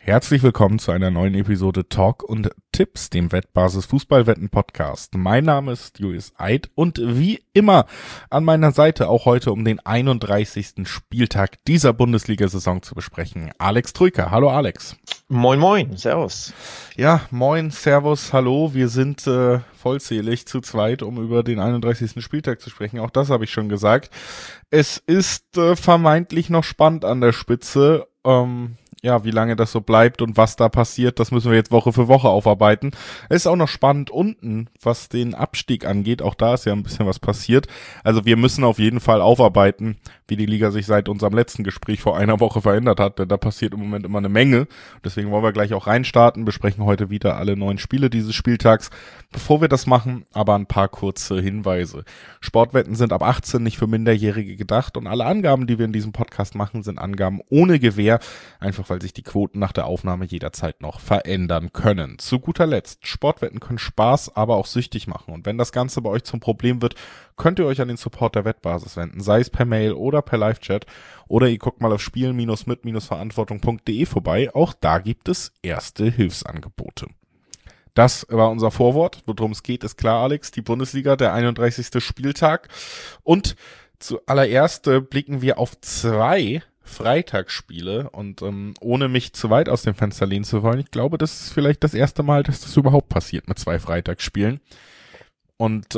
Herzlich willkommen zu einer neuen Episode Talk und Tipps, dem Wettbasis Fußballwetten Podcast. Mein Name ist Julius Eid und wie immer an meiner Seite auch heute, um den 31. Spieltag dieser Bundesliga-Saison zu besprechen, Alex Troika. Hallo Alex. Moin moin, servus. Ja, moin, servus, hallo. Wir sind vollzählig zu zweit, um über den 31. Spieltag zu sprechen. Auch das habe ich schon gesagt. Es ist vermeintlich noch spannend an der Spitze. Ja, wie lange das so bleibt und was da passiert, das müssen wir jetzt Woche für Woche aufarbeiten. Es ist auch noch spannend unten, was den Abstieg angeht. Auch da ist ja ein bisschen was passiert. Also wir müssen auf jeden Fall aufarbeiten, wie die Liga sich seit unserem letzten Gespräch vor einer Woche verändert hat, denn da passiert im Moment immer eine Menge. Deswegen wollen wir gleich auch reinstarten, besprechen heute wieder alle 9 Spiele dieses Spieltags. Bevor wir das machen, aber ein paar kurze Hinweise. Sportwetten sind ab 18 nicht für Minderjährige gedacht und alle Angaben, die wir in diesem Podcast machen, sind Angaben ohne Gewähr, einfach weil sich die Quoten nach der Aufnahme jederzeit noch verändern können. Zu guter Letzt, Sportwetten können Spaß, aber auch süchtig machen. Und wenn das Ganze bei euch zum Problem wird, könnt ihr euch an den Support der Wettbasis wenden, sei es per Mail oder per Live-Chat. Oder ihr guckt mal auf spielen-mit-verantwortung.de vorbei. Auch da gibt es erste Hilfsangebote. Das war unser Vorwort. Worum es geht, ist klar, Alex. Die Bundesliga, der 31. Spieltag. Und zuallererst blicken wir auf 2 Freitagsspiele und ohne mich zu weit aus dem Fenster lehnen zu wollen, ich glaube, das ist vielleicht das erste Mal, dass das überhaupt passiert mit 2 Freitagsspielen. Und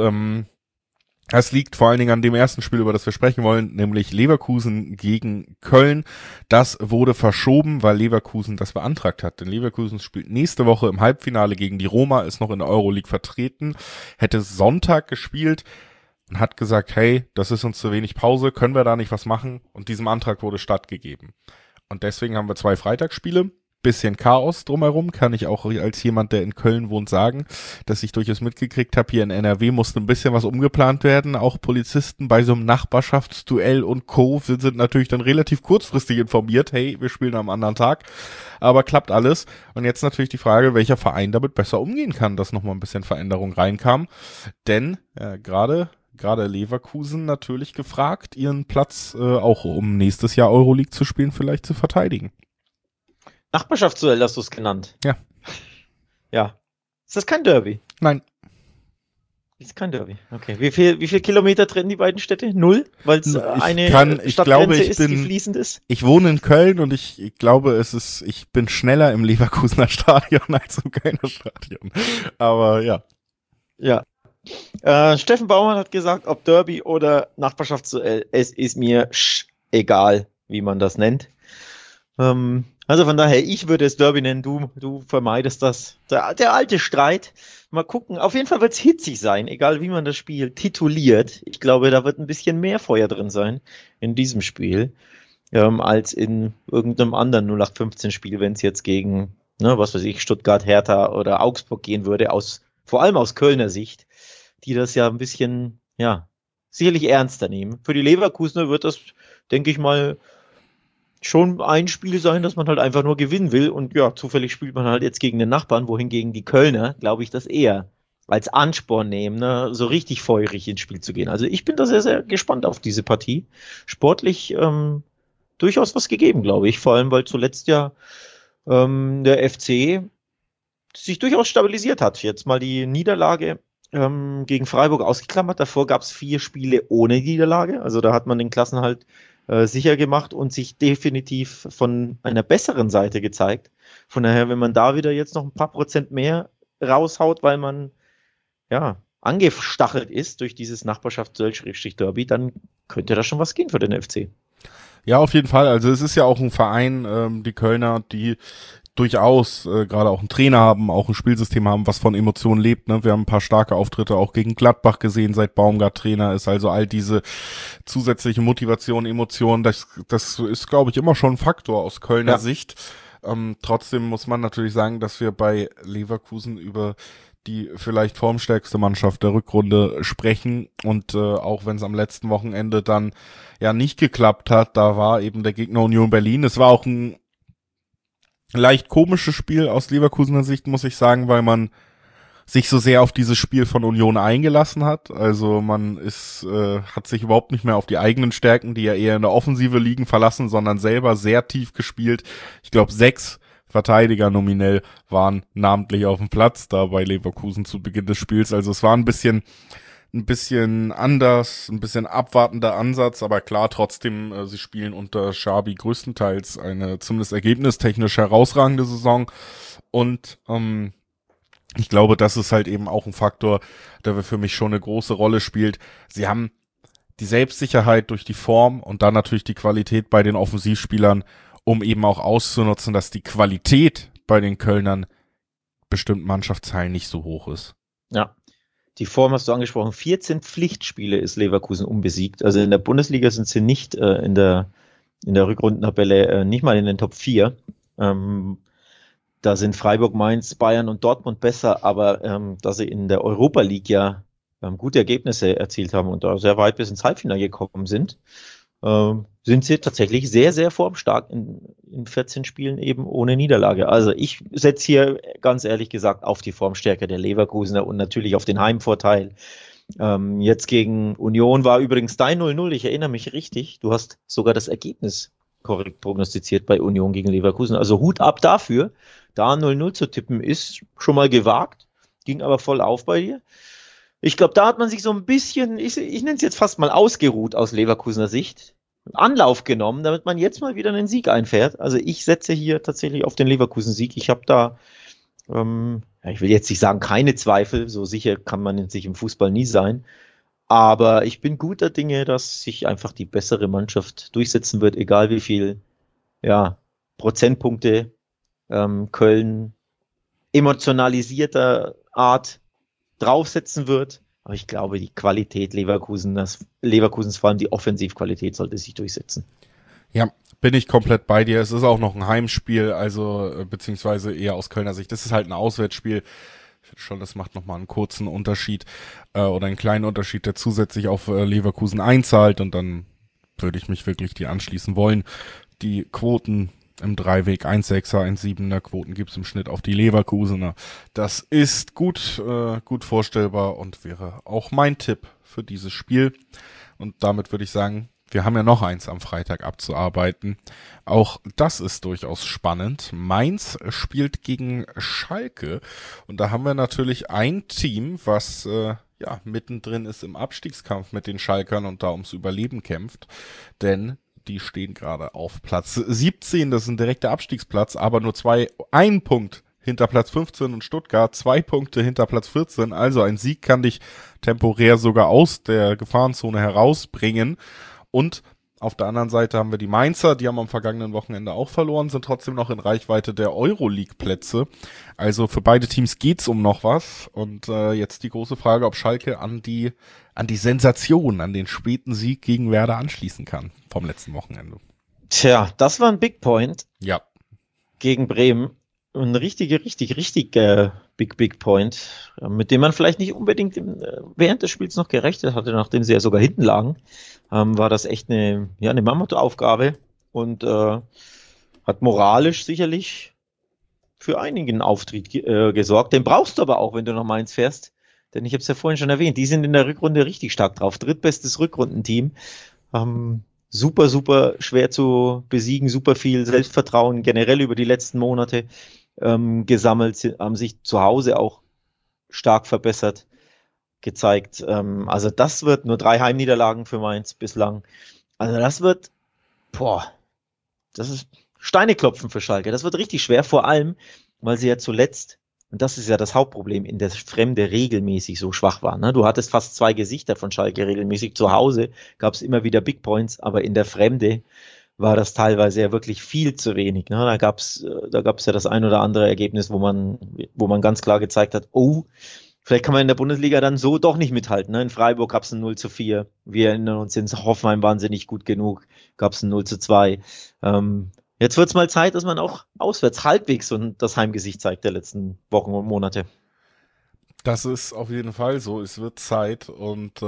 das liegt vor allen Dingen an dem ersten Spiel, über das wir sprechen wollen, nämlich Leverkusen gegen Köln. Das wurde verschoben, weil Leverkusen das beantragt hat. Denn Leverkusen spielt nächste Woche im Halbfinale gegen die Roma, ist noch in der Euroleague vertreten, hätte Sonntag gespielt und hat gesagt, hey, das ist uns zu wenig Pause, können wir da nicht was machen? Und diesem Antrag wurde stattgegeben. Und deswegen haben wir 2 Freitagsspiele. Bisschen Chaos drumherum, kann ich auch als jemand, der in Köln wohnt, sagen, dass ich durchaus mitgekriegt habe, hier in NRW musste ein bisschen was umgeplant werden. Auch Polizisten bei so einem Nachbarschaftsduell und Co. sind natürlich dann relativ kurzfristig informiert, hey, wir spielen am anderen Tag, aber klappt alles. Und jetzt natürlich die Frage, welcher Verein damit besser umgehen kann, dass nochmal ein bisschen Veränderung reinkam. Denn gerade Leverkusen natürlich gefragt, ihren Platz auch um nächstes Jahr Euroleague zu spielen, vielleicht zu verteidigen. Nachbarschaftsduell hast du es genannt. Ja. Ja. Ist das kein Derby? Nein. Ist kein Derby. Okay. Wie viel Kilometer trennen die beiden Städte? 0? Weil es eine Stadtgrenze ist, die fließend ist? Ich wohne in Köln und ich glaube, ich bin schneller im Leverkusener Stadion als im Kölner Stadion. Aber ja. Ja. Steffen Baumann hat gesagt, ob Derby oder Nachbarschaftsduell, es ist mir egal, wie man das nennt. Also von daher, ich würde es Derby nennen, du vermeidest das. Der alte Streit. Mal gucken. Auf jeden Fall wird es hitzig sein, egal wie man das Spiel tituliert. Ich glaube, da wird ein bisschen mehr Feuer drin sein in diesem Spiel, als in irgendeinem anderen 0815-Spiel, wenn es jetzt gegen, was weiß ich, Stuttgart, Hertha oder Augsburg gehen würde, vor allem aus Kölner Sicht, die das ja ein bisschen, sicherlich ernster nehmen. Für die Leverkusener wird das, denke ich mal, schon ein Spiel sein, dass man halt einfach nur gewinnen will und ja, zufällig spielt man halt jetzt gegen den Nachbarn, wohingegen die Kölner, glaube ich, das eher als Ansporn nehmen, so richtig feurig ins Spiel zu gehen. Also ich bin da sehr, sehr gespannt auf diese Partie. Sportlich durchaus was gegeben, glaube ich, vor allem, weil zuletzt ja der FC sich durchaus stabilisiert hat. Jetzt mal die Niederlage gegen Freiburg ausgeklammert. Davor gab es 4 Spiele ohne Niederlage. Also da hat man den Klassenerhalt sicher gemacht und sich definitiv von einer besseren Seite gezeigt. Von daher, wenn man da wieder jetzt noch ein paar Prozent mehr raushaut, weil man angestachelt ist durch dieses Nachbarschaftsduell-Derby, dann könnte da schon was gehen für den FC. Ja, auf jeden Fall. Also es ist ja auch ein Verein, die Kölner, die durchaus gerade auch einen Trainer haben, auch ein Spielsystem haben, was von Emotionen lebt. Ne? Wir haben ein paar starke Auftritte auch gegen Gladbach gesehen, seit Baumgart Trainer ist. Also all diese zusätzliche Motivation, Emotionen, das ist, glaube ich, immer schon ein Faktor aus Kölner Sicht. Trotzdem muss man natürlich sagen, dass wir bei Leverkusen über die vielleicht formstärkste Mannschaft der Rückrunde sprechen und auch wenn es am letzten Wochenende dann ja nicht geklappt hat, da war eben der Gegner Union Berlin. Es war auch ein leicht komisches Spiel aus Leverkusener Sicht, muss ich sagen, weil man sich so sehr auf dieses Spiel von Union eingelassen hat. Also man hat sich überhaupt nicht mehr auf die eigenen Stärken, die ja eher in der Offensive liegen, verlassen, sondern selber sehr tief gespielt. Ich glaube 6 Verteidiger nominell waren namentlich auf dem Platz da bei Leverkusen zu Beginn des Spiels. Also es war ein bisschen anders, ein bisschen abwartender Ansatz, aber klar, trotzdem, sie spielen unter Xabi größtenteils eine zumindest ergebnistechnisch herausragende Saison und ich glaube, das ist halt eben auch ein Faktor, der für mich schon eine große Rolle spielt. Sie haben die Selbstsicherheit durch die Form und dann natürlich die Qualität bei den Offensivspielern, um eben auch auszunutzen, dass die Qualität bei den Kölnern bestimmten Mannschaftsteilen nicht so hoch ist. Ja, die Form hast du angesprochen. 14 Pflichtspiele ist Leverkusen unbesiegt. Also in der Bundesliga sind sie nicht in der Rückrundentabelle nicht mal in den Top 4. Da sind Freiburg, Mainz, Bayern und Dortmund besser, aber da sie in der Europa League ja gute Ergebnisse erzielt haben und da sehr weit bis ins Halbfinale gekommen sind, sind sie tatsächlich sehr, sehr formstark in 14 Spielen eben ohne Niederlage. Also ich setze hier ganz ehrlich gesagt auf die Formstärke der Leverkusener und natürlich auf den Heimvorteil. Jetzt gegen Union war übrigens dein 0-0, ich erinnere mich richtig, du hast sogar das Ergebnis korrekt prognostiziert bei Union gegen Leverkusen. Also Hut ab dafür, da 0-0 zu tippen ist schon mal gewagt, ging aber voll auf bei dir. Ich glaube, da hat man sich so ein bisschen, ich nenne es jetzt fast mal ausgeruht aus Leverkusener Sicht, Anlauf genommen, damit man jetzt mal wieder einen Sieg einfährt. Also ich setze hier tatsächlich auf den Leverkusen-Sieg. Ich habe da, ich will jetzt nicht sagen keine Zweifel, so sicher kann man sich im Fußball nie sein, aber ich bin guter Dinge, dass sich einfach die bessere Mannschaft durchsetzen wird, egal wie viel Prozentpunkte Köln emotionalisierter Art draufsetzen wird. Aber ich glaube, die Qualität Leverkusens, vor allem die Offensivqualität, sollte sich durchsetzen. Ja, bin ich komplett bei dir. Es ist auch noch ein Heimspiel, also beziehungsweise eher aus Kölner Sicht. Das ist halt ein Auswärtsspiel. Ich finde schon, das macht nochmal einen kurzen Unterschied oder einen kleinen Unterschied, der zusätzlich auf Leverkusen einzahlt und dann würde ich mich wirklich dir anschließen wollen. Die Quoten im Dreiweg 1,6er, 1,7er Quoten gibt's im Schnitt auf die Leverkusener. Das ist gut vorstellbar und wäre auch mein Tipp für dieses Spiel. Und damit würde ich sagen, wir haben ja noch eins am Freitag abzuarbeiten. Auch das ist durchaus spannend. Mainz spielt gegen Schalke und da haben wir natürlich ein Team, was mittendrin ist im Abstiegskampf mit den Schalkern und da ums Überleben kämpft, denn die stehen gerade auf Platz 17, das ist ein direkter Abstiegsplatz, aber nur ein Punkt hinter Platz 15 und Stuttgart, 2 Punkte hinter Platz 14, also ein Sieg kann dich temporär sogar aus der Gefahrenzone herausbringen. Und auf der anderen Seite haben wir die Mainzer, die haben am vergangenen Wochenende auch verloren, sind trotzdem noch in Reichweite der Euroleague-Plätze. Also für beide Teams geht's um noch was. Und jetzt die große Frage, ob Schalke an die Sensation, an den späten Sieg gegen Werder anschließen kann vom letzten Wochenende. Tja, das war ein Big Point. Ja. Gegen Bremen. Ein richtig Big Point, mit dem man vielleicht nicht unbedingt während des Spiels noch gerechnet hatte, nachdem sie ja sogar hinten lagen, war das echt eine Mammutaufgabe und hat moralisch sicherlich für einigen Auftritt gesorgt. Den brauchst du aber auch, wenn du nach Mainz fährst, denn ich habe es ja vorhin schon erwähnt, die sind in der Rückrunde richtig stark drauf. Drittbestes Rückrundenteam. Super schwer zu besiegen, super viel Selbstvertrauen generell über die letzten Monate gesammelt, haben sich zu Hause auch stark verbessert, gezeigt. Also das wird nur 3 Heimniederlagen für Mainz bislang. Also das wird, das ist Steineklopfen für Schalke. Das wird richtig schwer, vor allem, weil sie ja zuletzt, und das ist ja das Hauptproblem, in der Fremde regelmäßig so schwach war. Ne? Du hattest fast 2 Gesichter von Schalke regelmäßig. Zu Hause gab es immer wieder Big Points, aber in der Fremde war das teilweise ja wirklich viel zu wenig. Ne? Da gab's ja das ein oder andere Ergebnis, wo man ganz klar gezeigt hat, vielleicht kann man in der Bundesliga dann so doch nicht mithalten. Ne? In Freiburg gab es ein 0-4. Wir erinnern uns, in Hoffenheim waren sie nicht gut genug. Gab es ein 0-2. Jetzt wird es mal Zeit, dass man auch auswärts halbwegs das Heimgesicht zeigt der letzten Wochen und Monate. Das ist auf jeden Fall so. Es wird Zeit und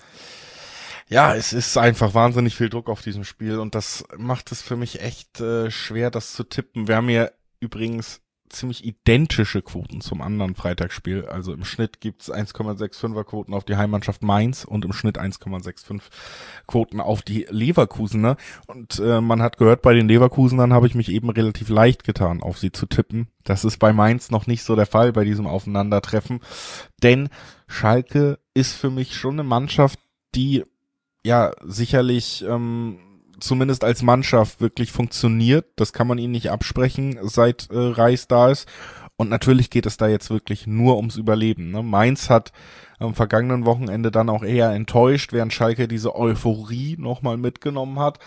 es ist einfach wahnsinnig viel Druck auf diesem Spiel und das macht es für mich echt schwer, das zu tippen. Wer mir übrigens ziemlich identische Quoten zum anderen Freitagsspiel. Also im Schnitt gibt's 1,65er Quoten auf die Heimmannschaft Mainz und im Schnitt 1,65 Quoten auf die Leverkusener. Und man hat gehört, bei den Leverkusenern habe ich mich eben relativ leicht getan, auf sie zu tippen. Das ist bei Mainz noch nicht so der Fall bei diesem Aufeinandertreffen. Denn Schalke ist für mich schon eine Mannschaft, die ja sicherlich zumindest als Mannschaft wirklich funktioniert. Das kann man ihnen nicht absprechen, seit Reis da ist. Und natürlich geht es da jetzt wirklich nur ums Überleben. Ne? Mainz hat am vergangenen Wochenende dann auch eher enttäuscht, während Schalke diese Euphorie nochmal mitgenommen hat.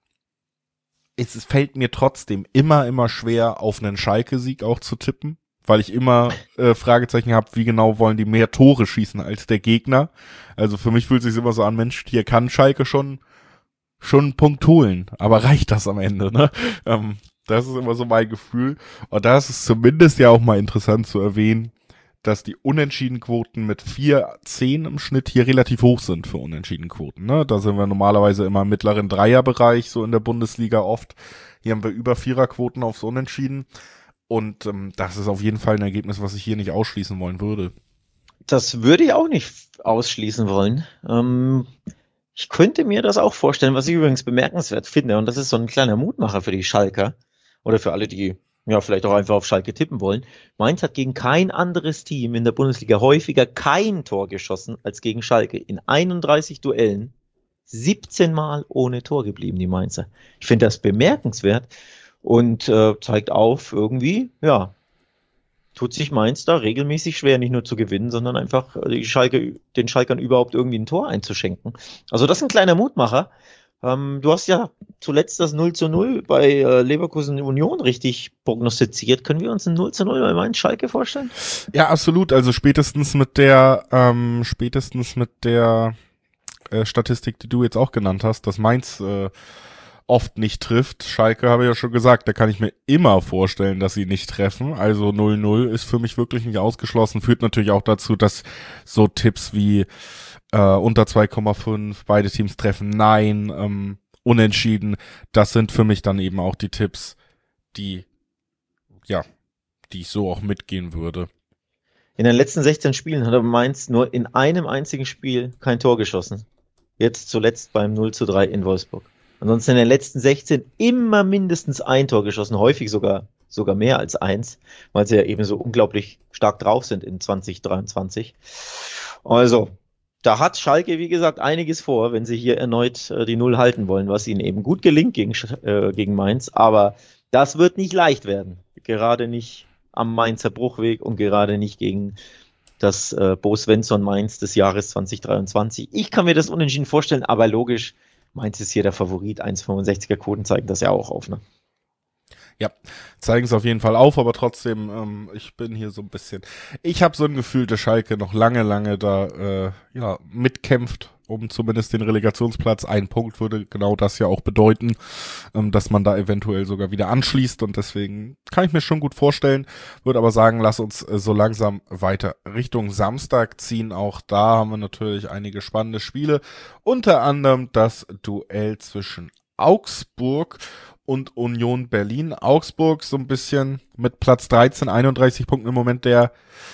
Es fällt mir trotzdem immer schwer, auf einen Schalke-Sieg auch zu tippen, weil ich immer Fragezeichen habe, wie genau wollen die mehr Tore schießen als der Gegner. Also für mich fühlt es sich immer so an, Mensch, hier kann Schalke schon einen Punkt holen, aber reicht das am Ende, ne? Das ist immer so mein Gefühl. Und da ist es zumindest ja auch mal interessant zu erwähnen, dass die Unentschiedenquoten mit 4,10 im Schnitt hier relativ hoch sind für Unentschiedenquoten, ne? Da sind wir normalerweise immer im mittleren Dreierbereich, so in der Bundesliga oft. Hier haben wir über Viererquoten aufs Unentschieden. Und das ist auf jeden Fall ein Ergebnis, was ich hier nicht ausschließen wollen würde. Das würde ich auch nicht ausschließen wollen. Ich könnte mir das auch vorstellen, was ich übrigens bemerkenswert finde, und das ist so ein kleiner Mutmacher für die Schalker oder für alle, die ja vielleicht auch einfach auf Schalke tippen wollen. Mainz hat gegen kein anderes Team in der Bundesliga häufiger kein Tor geschossen als gegen Schalke. In 31 Duellen 17 Mal ohne Tor geblieben, die Mainzer. Ich finde das bemerkenswert und zeigt auf, irgendwie, ja, tut sich Mainz da regelmäßig schwer, nicht nur zu gewinnen, sondern einfach den Schalkern überhaupt irgendwie ein Tor einzuschenken. Also das ist ein kleiner Mutmacher. Du hast ja zuletzt das 0:0 bei Leverkusen Union richtig prognostiziert. Können wir uns ein 0:0 bei Mainz Schalke vorstellen? Ja, absolut. Also spätestens mit der Statistik, die du jetzt auch genannt hast, dass Mainz oft nicht trifft. Schalke habe ich ja schon gesagt, da kann ich mir immer vorstellen, dass sie nicht treffen. Also 0:0 ist für mich wirklich nicht ausgeschlossen. Führt natürlich auch dazu, dass so Tipps wie unter 2,5, beide Teams treffen, nein, unentschieden, das sind für mich dann eben auch die Tipps, die ich so auch mitgehen würde. In den letzten 16 Spielen hat aber Mainz nur in einem einzigen Spiel kein Tor geschossen. Jetzt zuletzt beim 0:3 in Wolfsburg. Ansonsten in den letzten 16 immer mindestens ein Tor geschossen, häufig sogar mehr als eins, weil sie ja eben so unglaublich stark drauf sind in 2023. Also, da hat Schalke, wie gesagt, einiges vor, wenn sie hier erneut die Null halten wollen, was ihnen eben gut gelingt gegen Mainz. Aber das wird nicht leicht werden. Gerade nicht am Mainzer Bruchweg und gerade nicht gegen das Bo Svensson Mainz des Jahres 2023. Ich kann mir das unentschieden vorstellen, aber logisch, Mainz ist hier der Favorit, 1,65er Quoten zeigen das ja auch auf, ne? Ja, zeigen es auf jeden Fall auf, aber trotzdem, ich bin hier so ein bisschen, ich habe so ein Gefühl, dass Schalke noch lange da mitkämpft, um zumindest den Relegationsplatz. Ein Punkt würde genau das ja auch bedeuten, dass man da eventuell sogar wieder anschließt, und deswegen kann ich mir schon gut vorstellen, würde aber sagen, lass uns so langsam weiter Richtung Samstag ziehen. Auch da haben wir natürlich einige spannende Spiele, unter anderem das Duell zwischen Augsburg und Union Berlin. Augsburg so ein bisschen mit Platz 13, 31 Punkten im Moment der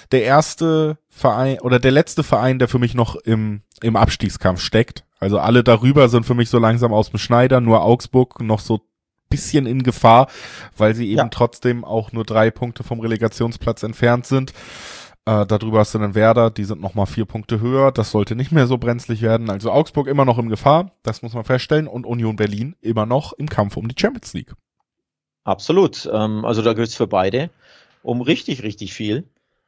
erste Verein oder der letzte Verein, der für mich noch im Abstiegskampf steckt. Also alle darüber sind für mich so langsam aus dem Schneider, nur Augsburg noch so bisschen in Gefahr, weil sie eben trotzdem auch nur 3 Punkte vom Relegationsplatz entfernt sind. Darüber hast du dann Werder, die sind nochmal 4 Punkte höher, das sollte nicht mehr so brenzlig werden. Also Augsburg immer noch in Gefahr, das muss man feststellen, und Union Berlin immer noch im Kampf um die Champions League. Absolut, also da geht's für beide um richtig viel.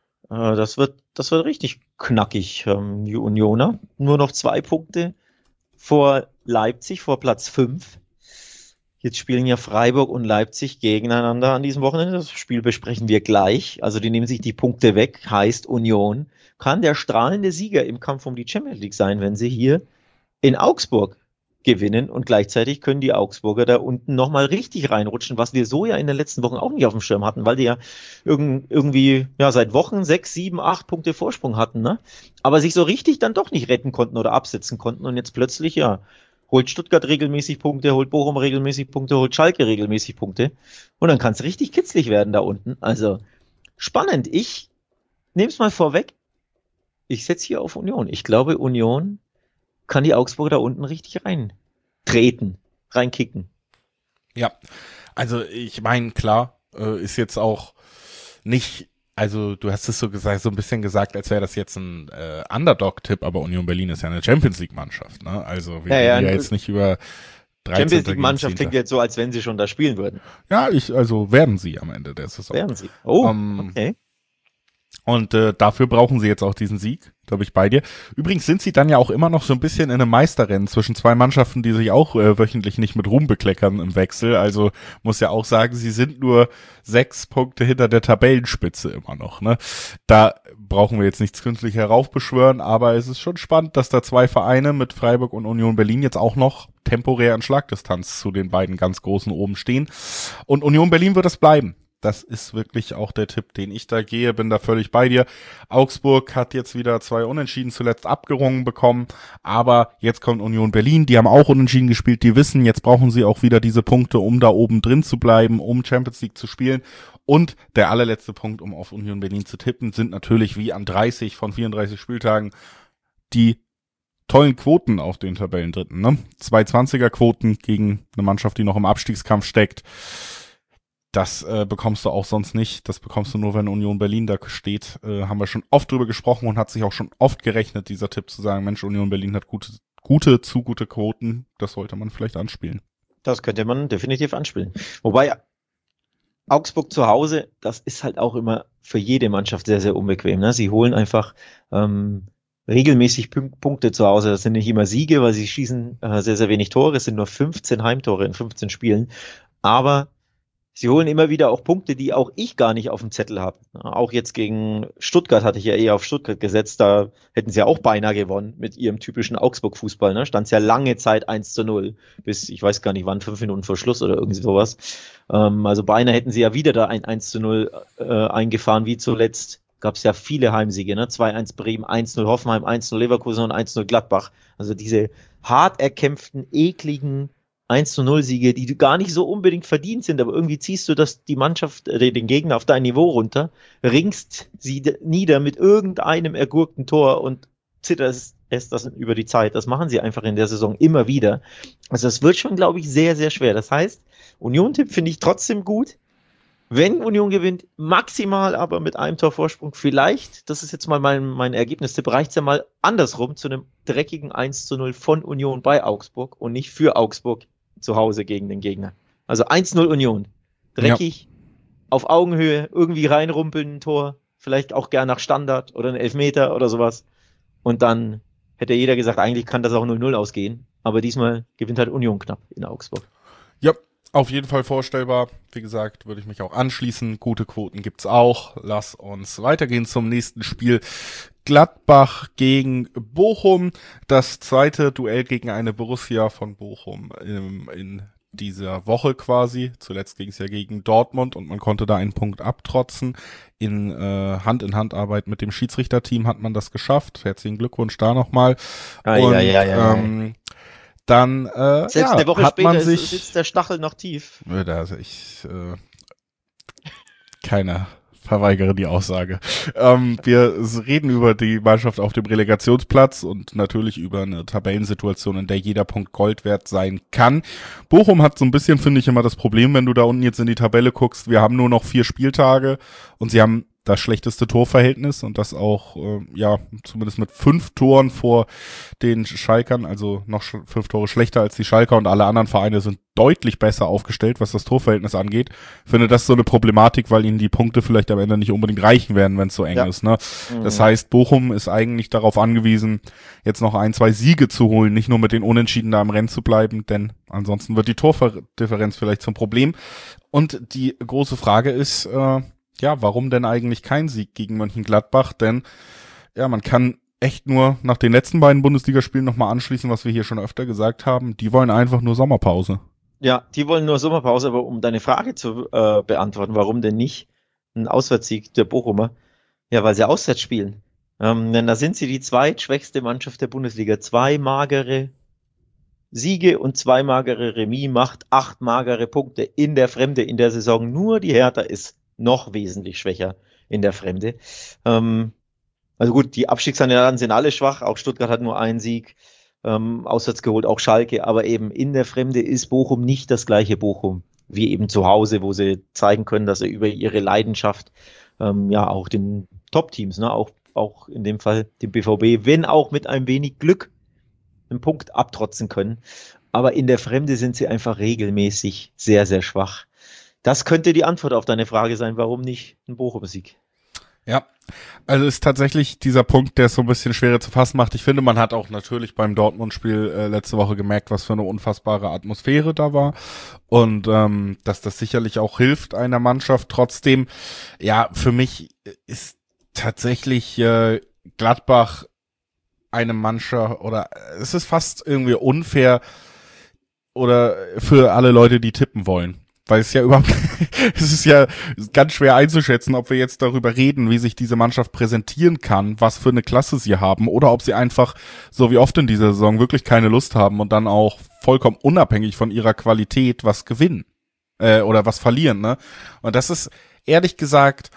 Das wird richtig knackig. Die Unioner nur noch 2 Punkte vor Leipzig, vor Platz 5. Jetzt spielen ja Freiburg und Leipzig gegeneinander an diesem Wochenende. Das Spiel besprechen wir gleich. Also die nehmen sich die Punkte weg, heißt Union kann der strahlende Sieger im Kampf um die Champions League sein, wenn sie hier in Augsburg gewinnen, und gleichzeitig können die Augsburger da unten nochmal richtig reinrutschen, was wir so ja in den letzten Wochen auch nicht auf dem Schirm hatten, weil die ja irgendwie seit Wochen 6, 7, 8 Punkte Vorsprung hatten, ne? Aber sich so richtig dann doch nicht retten konnten oder absetzen konnten, und jetzt plötzlich holt Stuttgart regelmäßig Punkte, holt Bochum regelmäßig Punkte, holt Schalke regelmäßig Punkte. Und dann kann es richtig kitzlig werden da unten. Also spannend. Ich nehme es mal vorweg. Ich setze hier auf Union. Ich glaube, Union kann die Augsburger da unten richtig reinkicken. Ja, also ich meine, klar, ist jetzt auch nicht, also du hast es so gesagt, so ein bisschen gesagt, als wäre das jetzt ein Underdog-Tipp, aber Union Berlin ist ja eine Champions-League-Mannschaft, ne? Also wir reden ja jetzt nicht über 13. Champions League-Mannschaft klingt jetzt so, als wenn sie schon da spielen würden. Ja, also werden sie am Ende der Saison. Werden sie. Oh, okay. Und dafür brauchen sie jetzt auch diesen Sieg, glaube ich, bei dir. Übrigens sind sie dann ja auch immer noch so ein bisschen in einem Meisterrennen zwischen zwei Mannschaften, die sich auch wöchentlich nicht mit Ruhm bekleckern im Wechsel. Also muss ja auch sagen, sie sind nur 6 Punkte hinter der Tabellenspitze immer noch. Ne? Da brauchen wir jetzt nichts künstlich heraufbeschwören, aber es ist schon spannend, dass da zwei Vereine mit Freiburg und Union Berlin jetzt auch noch temporär in Schlagdistanz zu den beiden ganz Großen oben stehen. Und Union Berlin wird es bleiben. Das ist wirklich auch der Tipp, den ich da gehe, bin da völlig bei dir. Augsburg hat jetzt wieder 2 Unentschieden zuletzt abgerungen bekommen, aber jetzt kommt Union Berlin, die haben auch Unentschieden gespielt, die wissen, jetzt brauchen sie auch wieder diese Punkte, um da oben drin zu bleiben, um Champions League zu spielen. Und der allerletzte Punkt, um auf Union Berlin zu tippen, sind natürlich wie an 30 von 34 Spieltagen die tollen Quoten auf den Tabellendritten, ne? 220er Quoten gegen eine Mannschaft, die noch im Abstiegskampf steckt. Das bekommst du auch sonst nicht. Das bekommst du nur, wenn Union Berlin da steht. Haben wir schon oft drüber gesprochen und hat sich auch schon oft gerechnet, dieser Tipp zu sagen, Mensch, Union Berlin hat zu gute Quoten. Das sollte man vielleicht anspielen. Das könnte man definitiv anspielen. Wobei Augsburg zu Hause, das ist halt auch immer für jede Mannschaft sehr, sehr unbequem. Ne? Sie holen einfach regelmäßig Punkte zu Hause. Das sind nicht immer Siege, weil sie schießen sehr, sehr wenig Tore. Es sind nur 15 Heimtore in 15 Spielen. Aber sie holen immer wieder auch Punkte, die auch ich gar nicht auf dem Zettel habe. Auch jetzt gegen Stuttgart hatte ich ja eher auf Stuttgart gesetzt. Da hätten sie ja auch beinahe gewonnen mit ihrem typischen Augsburg-Fußball. Ne? Stand es ja lange Zeit 1-0 bis, ich weiß gar nicht wann, 5 Minuten vor Schluss oder irgendwie sowas. Also beinahe hätten sie ja wieder da ein 1-0 eingefahren, wie zuletzt. Gab es ja viele Heimsiege, ne? 2-1 Bremen, 1-0 Hoffenheim, 1-0 Leverkusen und 1-0 Gladbach. Also diese hart erkämpften, ekligen 1-0-Siege, die gar nicht so unbedingt verdient sind, aber irgendwie ziehst du die Mannschaft, den Gegner auf dein Niveau runter, ringst sie nieder mit irgendeinem ergurkten Tor und zitterst das über die Zeit. Das machen sie einfach in der Saison immer wieder. Also das wird schon, glaube ich, sehr, sehr schwer. Das heißt, Union-Tipp finde ich trotzdem gut. Wenn Union gewinnt, maximal aber mit einem Torvorsprung, vielleicht, das ist jetzt mal mein Ergebnistipp, reicht es ja mal andersrum zu einem dreckigen 1-0 von Union bei Augsburg und nicht für Augsburg zu Hause gegen den Gegner. Also 1-0 Union. Dreckig, auf Augenhöhe, irgendwie reinrumpeln, ein Tor, vielleicht auch gern nach Standard oder ein Elfmeter oder sowas. Und dann hätte jeder gesagt, eigentlich kann das auch 0-0 ausgehen. Aber diesmal gewinnt halt Union knapp in Augsburg. Ja, auf jeden Fall vorstellbar. Wie gesagt, würde ich mich auch anschließen. Gute Quoten gibt's auch. Lass uns weitergehen zum nächsten Spiel. Gladbach gegen Bochum. Das zweite Duell gegen eine Borussia von Bochum in dieser Woche quasi. Zuletzt ging es ja gegen Dortmund und man konnte da einen Punkt abtrotzen. In Hand-in-Hand-Arbeit mit dem Schiedsrichterteam hat man das geschafft. Herzlichen Glückwunsch da nochmal. Dann selbst eine Woche später sitzt der Stachel noch tief. Keiner verweigere die Aussage. Wir reden über die Mannschaft auf dem Relegationsplatz und natürlich über eine Tabellensituation, in der jeder Punkt Gold wert sein kann. Bochum hat so ein bisschen, finde ich, immer das Problem, wenn du da unten jetzt in die Tabelle guckst, wir haben nur noch 4 Spieltage und sie haben das schlechteste Torverhältnis und das auch, zumindest mit 5 Toren vor den Schalkern, also noch 5 Tore schlechter als die Schalker und alle anderen Vereine sind deutlich besser aufgestellt, was das Torverhältnis angeht. Ich finde, das ist so eine Problematik, weil ihnen die Punkte vielleicht am Ende nicht unbedingt reichen werden, wenn es so eng ist, ne? Das heißt, Bochum ist eigentlich darauf angewiesen, jetzt noch 1, 2 Siege zu holen, nicht nur mit den Unentschieden da im Rennen zu bleiben, denn ansonsten wird die Tordifferenz vielleicht zum Problem. Und die große Frage ist, warum denn eigentlich kein Sieg gegen Mönchengladbach? Denn man kann echt nur nach den letzten beiden Bundesligaspielen nochmal anschließen, was wir hier schon öfter gesagt haben. Die wollen einfach nur Sommerpause. Ja, die wollen nur Sommerpause, aber um deine Frage zu beantworten, warum denn nicht ein Auswärtssieg der Bochumer? Ja, weil sie auswärts spielen. Denn da sind sie die zweitschwächste Mannschaft der Bundesliga. 2 magere Siege und 2 magere Remis macht 8 magere Punkte in der Fremde in der Saison. Nur die Hertha ist noch wesentlich schwächer in der Fremde. Also gut, die Abstiegskandidaten sind alle schwach. Auch Stuttgart hat nur einen Sieg auswärts geholt, auch Schalke. Aber eben in der Fremde ist Bochum nicht das gleiche Bochum wie eben zu Hause, wo sie zeigen können, dass sie über ihre Leidenschaft auch den Top-Teams, ne, auch in dem Fall dem BVB, wenn auch mit ein wenig Glück, einen Punkt abtrotzen können. Aber in der Fremde sind sie einfach regelmäßig sehr, sehr schwach. Das könnte die Antwort auf deine Frage sein, warum nicht ein Bochum-Sieg? Ja, also ist tatsächlich dieser Punkt, der es so ein bisschen schwerer zu fassen macht. Ich finde, man hat auch natürlich beim Dortmund-Spiel letzte Woche gemerkt, was für eine unfassbare Atmosphäre da war und dass das sicherlich auch hilft einer Mannschaft. Trotzdem, ja, für mich ist tatsächlich Gladbach eine Mannschaft, oder es ist fast irgendwie unfair oder für alle Leute, die tippen wollen. Weil es ja überhaupt, es ist ja ganz schwer einzuschätzen, ob wir jetzt darüber reden, wie sich diese Mannschaft präsentieren kann, was für eine Klasse sie haben, oder ob sie einfach, so wie oft in dieser Saison, wirklich keine Lust haben und dann auch vollkommen unabhängig von ihrer Qualität was gewinnen, oder was verlieren, ne? Und das ist, ehrlich gesagt,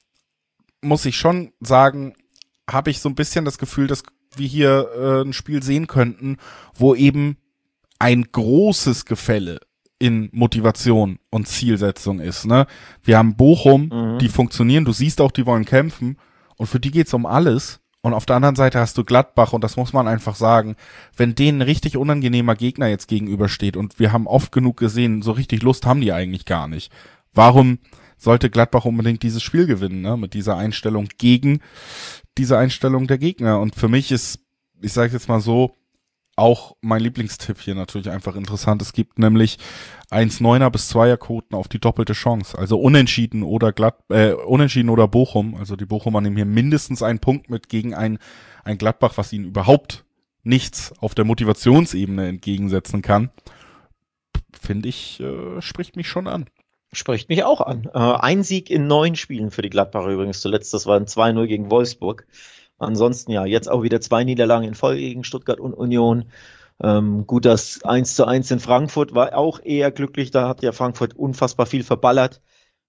muss ich schon sagen, habe ich so ein bisschen das Gefühl, dass wir hier ein Spiel sehen könnten, wo eben ein großes Gefälle in Motivation und Zielsetzung ist, ne? Wir haben Bochum, die funktionieren, du siehst auch, die wollen kämpfen und für die geht's um alles. Und auf der anderen Seite hast du Gladbach und das muss man einfach sagen, wenn denen ein richtig unangenehmer Gegner jetzt gegenübersteht und wir haben oft genug gesehen, so richtig Lust haben die eigentlich gar nicht. Warum sollte Gladbach unbedingt dieses Spiel gewinnen, ne? Mit dieser Einstellung gegen diese Einstellung der Gegner. Und für mich ist, ich sage jetzt mal so, auch mein Lieblingstipp hier natürlich einfach interessant. Es gibt nämlich 1,9er bis 2er Quoten auf die doppelte Chance. Also Unentschieden oder Unentschieden oder Bochum. Also die Bochumer nehmen hier mindestens einen Punkt mit gegen ein Gladbach, was ihnen überhaupt nichts auf der Motivationsebene entgegensetzen kann. Finde ich, spricht mich schon an. Spricht mich auch an. Ein Sieg in 9 Spielen für die Gladbacher übrigens zuletzt. Das war ein 2-0 gegen Wolfsburg. Ansonsten ja, jetzt auch wieder 2 Niederlagen in Folge gegen Stuttgart und Union. Gut, das 1:1 in Frankfurt war auch eher glücklich. Da hat ja Frankfurt unfassbar viel verballert.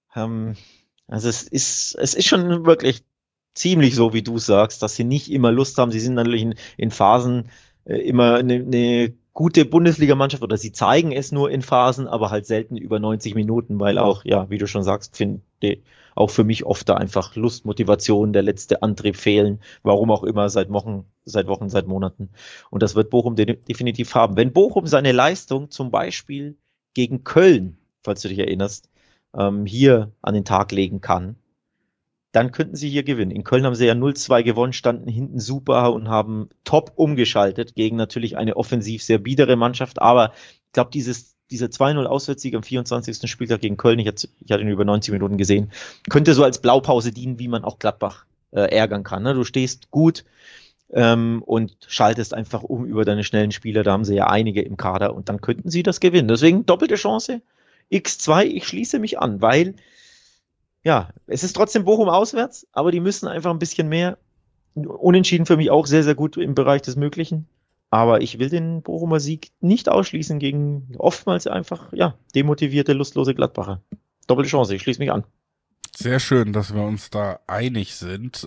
Also es ist schon wirklich ziemlich so, wie du sagst, dass sie nicht immer Lust haben. Sie sind natürlich in Phasen immer eine gute Bundesligamannschaft oder sie zeigen es nur in Phasen, aber halt selten über 90 Minuten, weil auch, ja, wie du schon sagst, finde auch für mich oft da einfach Lust, Motivation, der letzte Antrieb fehlen, warum auch immer, seit Wochen, seit Monaten. Und das wird Bochum definitiv haben. Wenn Bochum seine Leistung zum Beispiel gegen Köln, falls du dich erinnerst, hier an den Tag legen kann, dann könnten sie hier gewinnen. In Köln haben sie ja 0-2 gewonnen, standen hinten super und haben top umgeschaltet gegen natürlich eine offensiv sehr biedere Mannschaft. Aber ich glaube, dieser 2-0 Auswärtssieg am 24. Spieltag gegen Köln, ich hatte ihn über 90 Minuten gesehen, könnte so als Blaupause dienen, wie man auch Gladbach ärgern kann. Ne? Du stehst gut und schaltest einfach um über deine schnellen Spieler. Da haben sie ja einige im Kader und dann könnten sie das gewinnen. Deswegen doppelte Chance, X2, ich schließe mich an, weil ja, es ist trotzdem Bochum auswärts, aber die müssen einfach ein bisschen mehr. Unentschieden für mich auch sehr, sehr gut im Bereich des Möglichen. Aber ich will den Bochumer Sieg nicht ausschließen gegen oftmals einfach, ja, demotivierte, lustlose Gladbacher. Doppelte Chance, ich schließe mich an. Sehr schön, dass wir uns da einig sind.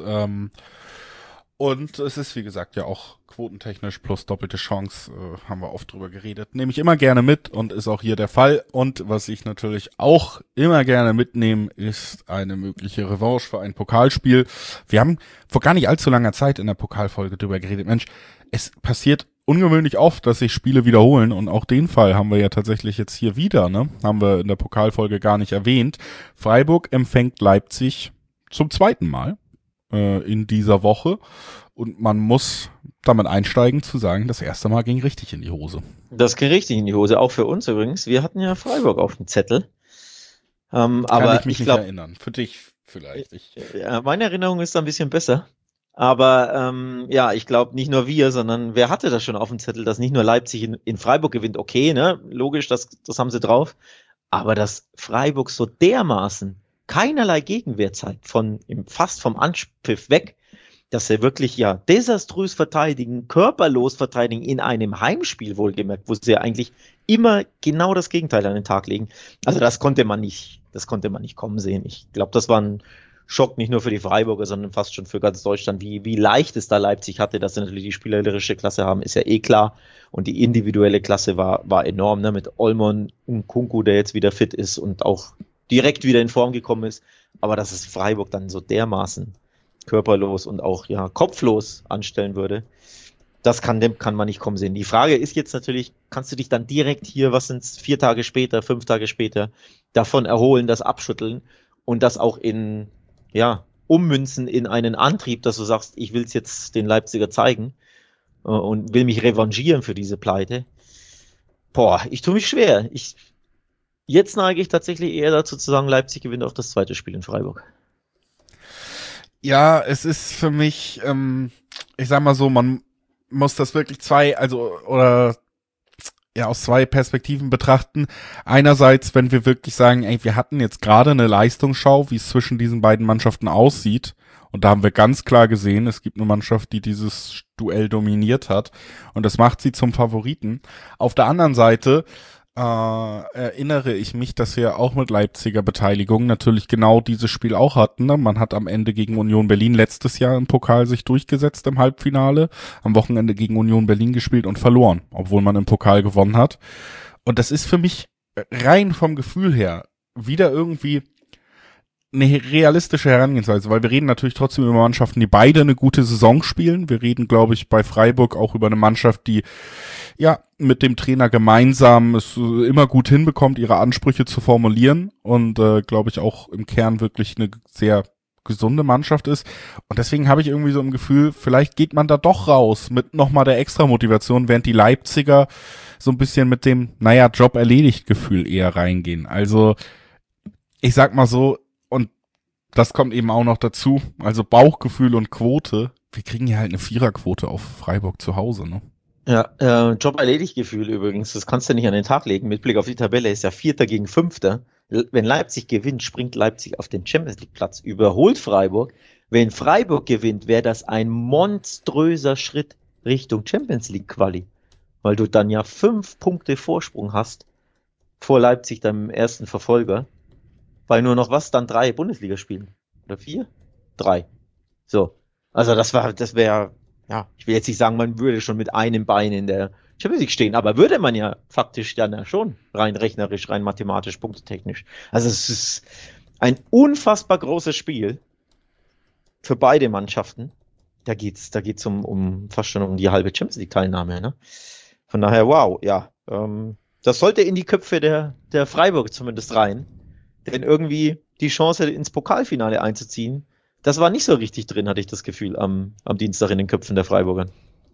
Und es ist, wie gesagt, ja auch quotentechnisch plus doppelte Chance, haben wir oft drüber geredet. Nehme ich immer gerne mit und ist auch hier der Fall. Und was ich natürlich auch immer gerne mitnehme, ist eine mögliche Revanche für ein Pokalspiel. Wir haben vor gar nicht allzu langer Zeit in der Pokalfolge drüber geredet. Mensch, es passiert ungewöhnlich oft, dass sich Spiele wiederholen. Und auch den Fall haben wir ja tatsächlich jetzt hier wieder, ne? Haben wir in der Pokalfolge gar nicht erwähnt. Freiburg empfängt Leipzig zum 2. Mal in dieser Woche und man muss damit einsteigen zu sagen, das erste Mal ging richtig in die Hose. Das ging richtig in die Hose, auch für uns übrigens. Wir hatten ja Freiburg auf dem Zettel. Kann aber ich mich nicht erinnern. Für dich vielleicht. Meine Erinnerung ist da ein bisschen besser. Aber ja, ich glaube nicht nur wir, sondern wer hatte das schon auf dem Zettel, dass nicht nur Leipzig in Freiburg gewinnt. Okay, ne, logisch, das haben sie drauf. Aber dass Freiburg so dermaßen keinerlei Gegenwehr zeigt, fast vom Anpfiff weg, dass sie wirklich ja desaströs verteidigen, körperlos verteidigen in einem Heimspiel wohlgemerkt, wo sie ja eigentlich immer genau das Gegenteil an den Tag legen. Also das konnte man nicht kommen sehen. Ich glaube, das war ein Schock nicht nur für die Freiburger, sondern fast schon für ganz Deutschland, wie leicht es da Leipzig hatte, dass sie natürlich die spielerische Klasse haben, ist ja eh klar. Und die individuelle Klasse war enorm, ne? Mit Olmon und Kunku, der jetzt wieder fit ist und auch direkt wieder in Form gekommen ist. Aber dass es Freiburg dann so dermaßen körperlos und auch ja kopflos anstellen würde, das kann man nicht kommen sehen. Die Frage ist jetzt natürlich, kannst du dich dann direkt hier, was sind's, 4 Tage später, 5 Tage später, davon erholen, das abschütteln und das auch ummünzen in einen Antrieb, dass du sagst, ich will es jetzt den Leipziger zeigen und will mich revanchieren für diese Pleite. Boah, ich tue mich schwer. Jetzt neige ich tatsächlich eher dazu zu sagen, Leipzig gewinnt auch das zweite Spiel in Freiburg. Ja, es ist für mich, ich sag mal so, man muss das wirklich aus zwei Perspektiven betrachten. Einerseits, wenn wir wirklich sagen, ey, wir hatten jetzt gerade eine Leistungsschau, wie es zwischen diesen beiden Mannschaften aussieht. Und da haben wir ganz klar gesehen, es gibt eine Mannschaft, die dieses Duell dominiert hat. Und das macht sie zum Favoriten. Auf der anderen Seite erinnere ich mich, dass wir auch mit Leipziger Beteiligung natürlich genau dieses Spiel auch hatten. Ne? Man hat am Ende gegen Union Berlin letztes Jahr im Pokal sich durchgesetzt im Halbfinale, am Wochenende gegen Union Berlin gespielt und verloren, obwohl man im Pokal gewonnen hat. Und das ist für mich rein vom Gefühl her wieder irgendwie eine realistische Herangehensweise, weil wir reden natürlich trotzdem über Mannschaften, die beide eine gute Saison spielen. Wir reden, glaube ich, bei Freiburg auch über eine Mannschaft, die ja mit dem Trainer gemeinsam es immer gut hinbekommt, ihre Ansprüche zu formulieren und glaube ich auch im Kern wirklich eine sehr gesunde Mannschaft ist. Und deswegen habe ich irgendwie so ein Gefühl, vielleicht geht man da doch raus mit nochmal der Extra-Motivation, während die Leipziger so ein bisschen mit dem, Job erledigt Gefühl eher reingehen. Also ich sag mal so, und das kommt eben auch noch dazu, also Bauchgefühl und Quote, wir kriegen ja halt eine Viererquote auf Freiburg zu Hause, ne? Ja, Job erledigt Gefühl übrigens, das kannst du nicht an den Tag legen. Mit Blick auf die Tabelle ist ja Vierter gegen Fünfter. Wenn Leipzig gewinnt, springt Leipzig auf den Champions League Platz, überholt Freiburg. Wenn Freiburg gewinnt, wäre das ein monströser Schritt Richtung Champions League Quali, weil du dann ja 5 Punkte Vorsprung hast vor Leipzig, deinem ersten Verfolger, weil nur noch dann 3 Bundesligaspielen oder 4? 3. So, also das wäre, ja, ich will jetzt nicht sagen, man würde schon mit einem Bein in der Champions League stehen, aber würde man ja faktisch dann ja schon, rein rechnerisch, rein mathematisch, punktetechnisch. Also es ist ein unfassbar großes Spiel für beide Mannschaften. Da geht's um fast schon um die halbe Champions League Teilnahme, ne? Von daher, wow, ja, das sollte in die Köpfe der Freiburg zumindest rein, denn irgendwie die Chance ins Pokalfinale einzuziehen, das war nicht so richtig drin, hatte ich das Gefühl, am Dienstag in den Köpfen der Freiburger.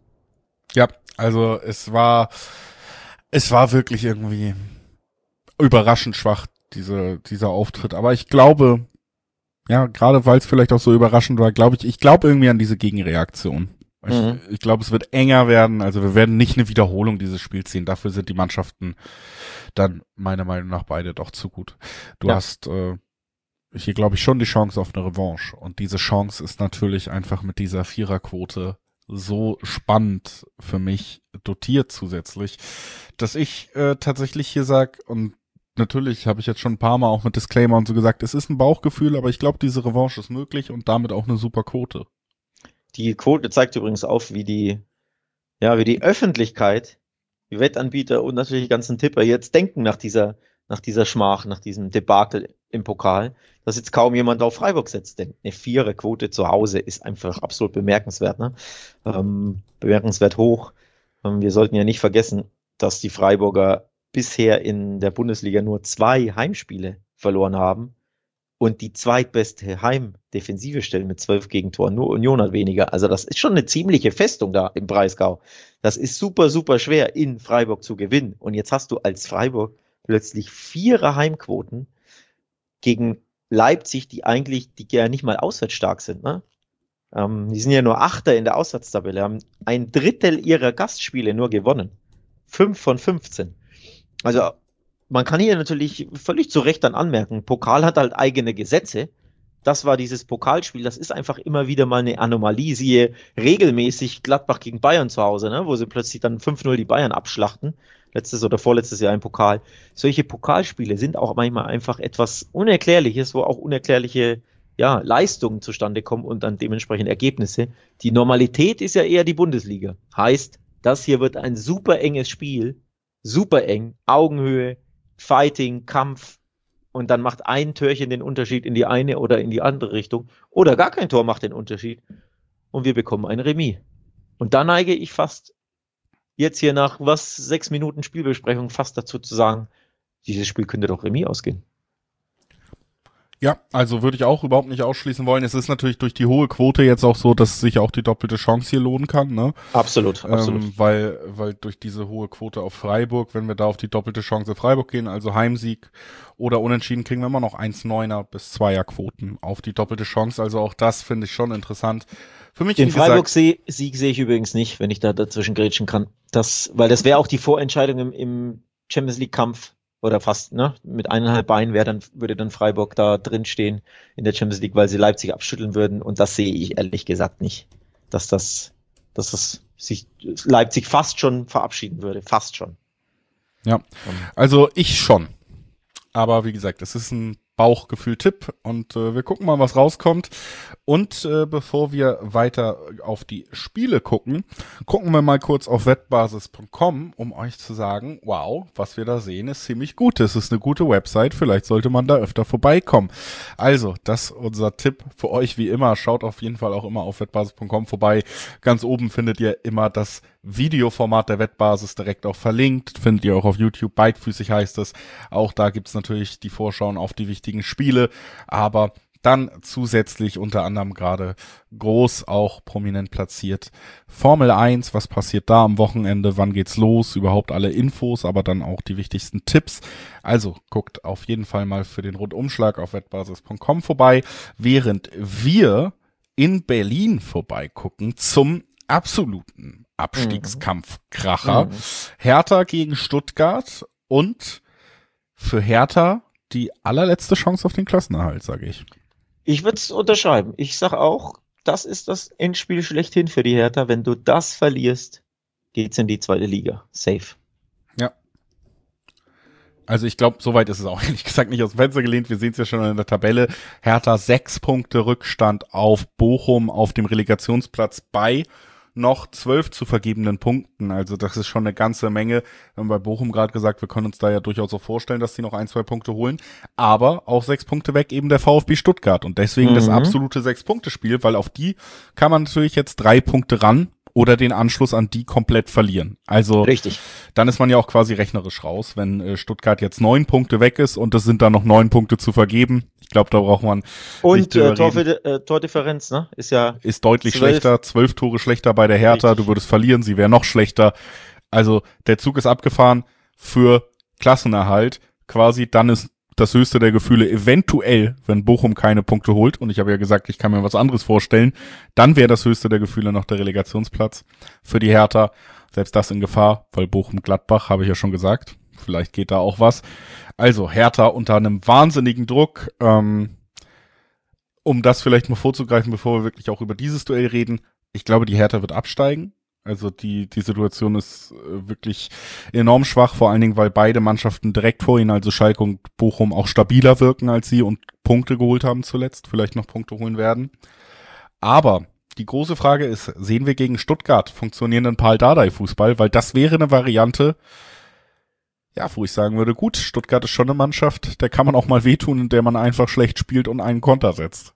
Ja, also es war wirklich irgendwie überraschend schwach, dieser Auftritt. Aber ich glaube, ja, gerade weil es vielleicht auch so überraschend war, ich glaube irgendwie an diese Gegenreaktion. Ich glaube, es wird enger werden. Also wir werden nicht eine Wiederholung dieses Spiels sehen. Dafür sind die Mannschaften dann meiner Meinung nach beide doch zu gut. Du hast hier, glaube ich, schon die Chance auf eine Revanche. Und diese Chance ist natürlich einfach mit dieser Viererquote so spannend für mich dotiert zusätzlich, dass ich tatsächlich hier sag, und natürlich habe ich jetzt schon ein paar Mal auch mit Disclaimer und so gesagt, es ist ein Bauchgefühl, aber ich glaube, diese Revanche ist möglich und damit auch eine super Quote. Die Quote zeigt übrigens auf, wie die Öffentlichkeit, die Wettanbieter und natürlich die ganzen Tipper jetzt denken nach dieser Schmach, nach diesem Debakel im Pokal, dass jetzt kaum jemand auf Freiburg setzt, denn eine Viererquote zu Hause ist einfach absolut bemerkenswert, ne? Bemerkenswert hoch. Wir sollten ja nicht vergessen, dass die Freiburger bisher in der Bundesliga nur 2 Heimspiele verloren haben und die zweitbeste Heimdefensive stellen mit 12 Gegentoren. Nur Union hat weniger. Also das ist schon eine ziemliche Festung da im Breisgau. Das ist super, super schwer in Freiburg zu gewinnen. Und jetzt hast du als Freiburg plötzlich 4er Heimquoten gegen Leipzig, die ja nicht mal auswärts stark sind, ne? Die sind ja nur Achter in der Auswärtstabelle, haben 1/3 ihrer Gastspiele nur gewonnen. 5 von 15. Also man kann hier natürlich völlig zu Recht dann anmerken, Pokal hat halt eigene Gesetze. das war dieses Pokalspiel, das ist einfach immer wieder mal eine Anomalie, siehe regelmäßig Gladbach gegen Bayern zu Hause, ne, wo sie plötzlich dann 5-0 die Bayern abschlachten, letztes oder vorletztes Jahr im Pokal. Solche Pokalspiele sind auch manchmal einfach etwas Unerklärliches, wo auch unerklärliche Leistungen zustande kommen und dann dementsprechend Ergebnisse. Die Normalität ist ja eher die Bundesliga. Heißt, das hier wird ein super enges Spiel, super eng, Augenhöhe, Fighting, Kampf, und dann macht ein Törchen den Unterschied in die eine oder in die andere Richtung oder gar kein Tor macht den Unterschied und wir bekommen ein Remis. Und da neige ich fast jetzt hier nach 6 Minuten Spielbesprechung fast dazu zu sagen, dieses Spiel könnte doch Remis ausgehen. Ja, also würde ich auch überhaupt nicht ausschließen wollen. Es ist natürlich durch die hohe Quote jetzt auch so, dass sich auch die doppelte Chance hier lohnen kann, ne? Absolut. Weil durch diese hohe Quote auf Freiburg, wenn wir da auf die doppelte Chance Freiburg gehen, also Heimsieg oder Unentschieden, kriegen wir immer noch 1,9er bis 2er Quoten auf die doppelte Chance. Also auch das finde ich schon interessant. Für mich, den Freiburg-Sieg sehe ich übrigens nicht, wenn ich da dazwischen grätschen kann. Weil das wäre auch die Vorentscheidung im Champions League-Kampf. Oder fast, ne? Mit 1,5 Beinen würde dann Freiburg da drin stehen in der Champions League, weil sie Leipzig abschütteln würden. Und das sehe ich ehrlich gesagt nicht. Dass sich Leipzig fast schon verabschieden würde. Fast schon. Ja. Also ich schon. Aber wie gesagt, es ist ein Bauchgefühl-Tipp und wir gucken mal, was rauskommt. Und bevor wir weiter auf die Spiele gucken wir mal kurz auf wettbasis.com, um euch zu sagen, wow, was wir da sehen, ist ziemlich gut. Es ist eine gute Website, vielleicht sollte man da öfter vorbeikommen. Also, das ist unser Tipp für euch wie immer. Schaut auf jeden Fall auch immer auf wettbasis.com vorbei. Ganz oben findet ihr immer das Videoformat der Wettbasis direkt auch verlinkt. Findet ihr auch auf YouTube, beidfüßig heißt es. Auch da gibt's natürlich die Vorschauen auf die wichtigen Spiele, aber dann zusätzlich unter anderem gerade groß auch prominent platziert Formel 1, was passiert da am Wochenende, wann geht's los, überhaupt alle Infos, aber dann auch die wichtigsten Tipps. Also guckt auf jeden Fall mal für den Rundumschlag auf wettbasis.com vorbei, während wir in Berlin vorbeigucken zum absoluten Abstiegskampfkracher. Hertha gegen Stuttgart und für Hertha die allerletzte Chance auf den Klassenerhalt, sage ich. Ich würde es unterschreiben. Ich sage auch, das ist das Endspiel schlechthin für die Hertha. Wenn du das verlierst, geht's in die zweite Liga. Safe. Ja. Also ich glaube, soweit ist es auch ehrlich gesagt nicht aus dem Fenster gelehnt. Wir sehen es ja schon in der Tabelle. Hertha 6 Punkte Rückstand auf Bochum auf dem Relegationsplatz bei noch 12 zu vergebenen Punkten. Also das ist schon eine ganze Menge. Wir haben bei Bochum gerade gesagt, wir können uns da ja durchaus auch vorstellen, dass sie noch 1-2 Punkte holen. Aber auch 6 Punkte weg eben der VfB Stuttgart. Und deswegen das absolute 6-Punkte-Spiel, weil auf die kann man natürlich jetzt 3 Punkte ran oder den Anschluss an die komplett verlieren. Also richtig. Dann ist man ja auch quasi rechnerisch raus, wenn Stuttgart jetzt 9 Punkte weg ist und es sind dann noch 9 Punkte zu vergeben. Ich glaube, da braucht man und Tordifferenz, ne? Ist deutlich schlechter, 12 Tore schlechter bei der Hertha, richtig. Du würdest verlieren, sie wäre noch schlechter. Also der Zug ist abgefahren für Klassenerhalt. Quasi dann ist das höchste der Gefühle eventuell, wenn Bochum keine Punkte holt, und ich habe ja gesagt, ich kann mir was anderes vorstellen, dann wäre das höchste der Gefühle noch der Relegationsplatz für die Hertha. Selbst das in Gefahr, weil Bochum-Gladbach, habe ich ja schon gesagt, vielleicht geht da auch was. Also Hertha unter einem wahnsinnigen Druck, um das vielleicht mal vorzugreifen, bevor wir wirklich auch über dieses Duell reden. Ich glaube, die Hertha wird absteigen. Also die Situation ist wirklich enorm schwach, vor allen Dingen, weil beide Mannschaften direkt vor ihnen, also Schalke und Bochum, auch stabiler wirken als sie und Punkte geholt haben zuletzt, vielleicht noch Punkte holen werden. Aber die große Frage ist, sehen wir gegen Stuttgart funktionierenden Pal Dardai-Fußball? Weil das wäre eine Variante, ja, wo ich sagen würde, gut, Stuttgart ist schon eine Mannschaft, der kann man auch mal wehtun, in der man einfach schlecht spielt und einen Konter setzt.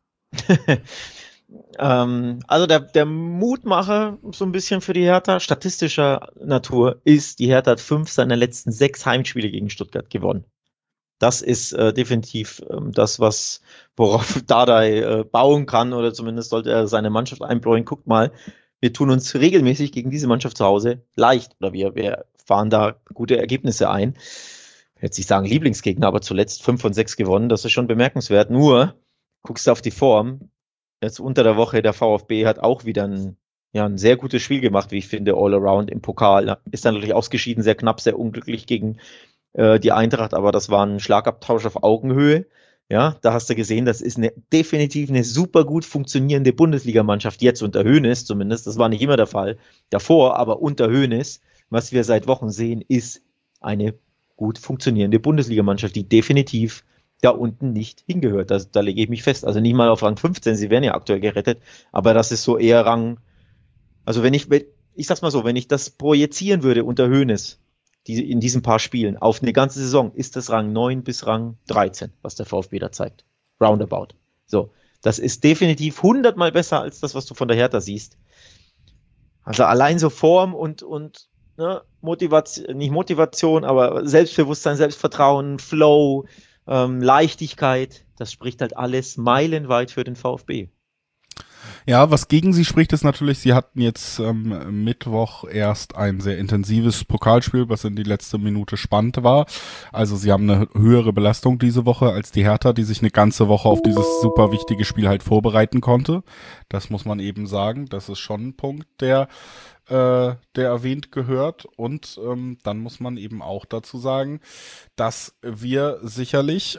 Also der Mutmacher so ein bisschen für die Hertha, statistischer Natur, ist, die Hertha hat 5 seiner letzten 6 Heimspiele gegen Stuttgart gewonnen. Das ist definitiv das, worauf Dardai bauen kann, oder zumindest sollte er seine Mannschaft einbläuen. Guckt mal, wir tun uns regelmäßig gegen diese Mannschaft zu Hause leicht, oder wir fahren da gute Ergebnisse ein. Ich will jetzt nicht sagen Lieblingsgegner, aber zuletzt 5 von 6 gewonnen, das ist schon bemerkenswert. Nur, guckst du auf die Form, jetzt unter der Woche, der VfB hat auch wieder ein sehr gutes Spiel gemacht, wie ich finde, all around im Pokal. Ist dann natürlich ausgeschieden, sehr knapp, sehr unglücklich gegen die Eintracht, aber das war ein Schlagabtausch auf Augenhöhe. Ja, da hast du gesehen, das ist definitiv eine super gut funktionierende Bundesligamannschaft, jetzt unter Hoeneß zumindest. Das war nicht immer der Fall davor, aber unter Hoeneß, was wir seit Wochen sehen, ist eine gut funktionierende Bundesligamannschaft, die definitiv da unten nicht hingehört. Da lege ich mich fest. Also nicht mal auf Rang 15, sie werden ja aktuell gerettet, aber das ist so eher also ich sag's mal so, wenn ich das projizieren würde unter Hoeneß, in diesen paar Spielen, auf eine ganze Saison, ist das Rang 9 bis Rang 13, was der VfB da zeigt. Roundabout. So. Das ist definitiv 100-mal besser als das, was du von der Hertha siehst. Also allein so Form und ne, Motivation, nicht Motivation, aber Selbstbewusstsein, Selbstvertrauen, Flow, Leichtigkeit, das spricht halt alles meilenweit für den VfB. Ja, was gegen sie spricht, ist natürlich, sie hatten jetzt Mittwoch erst ein sehr intensives Pokalspiel, was in die letzte Minute spannend war. Also sie haben eine höhere Belastung diese Woche als die Hertha, die sich eine ganze Woche auf dieses super wichtige Spiel halt vorbereiten konnte. Das muss man eben sagen. Das ist schon ein Punkt, der erwähnt gehört. Und dann muss man eben auch dazu sagen, dass wir sicherlich,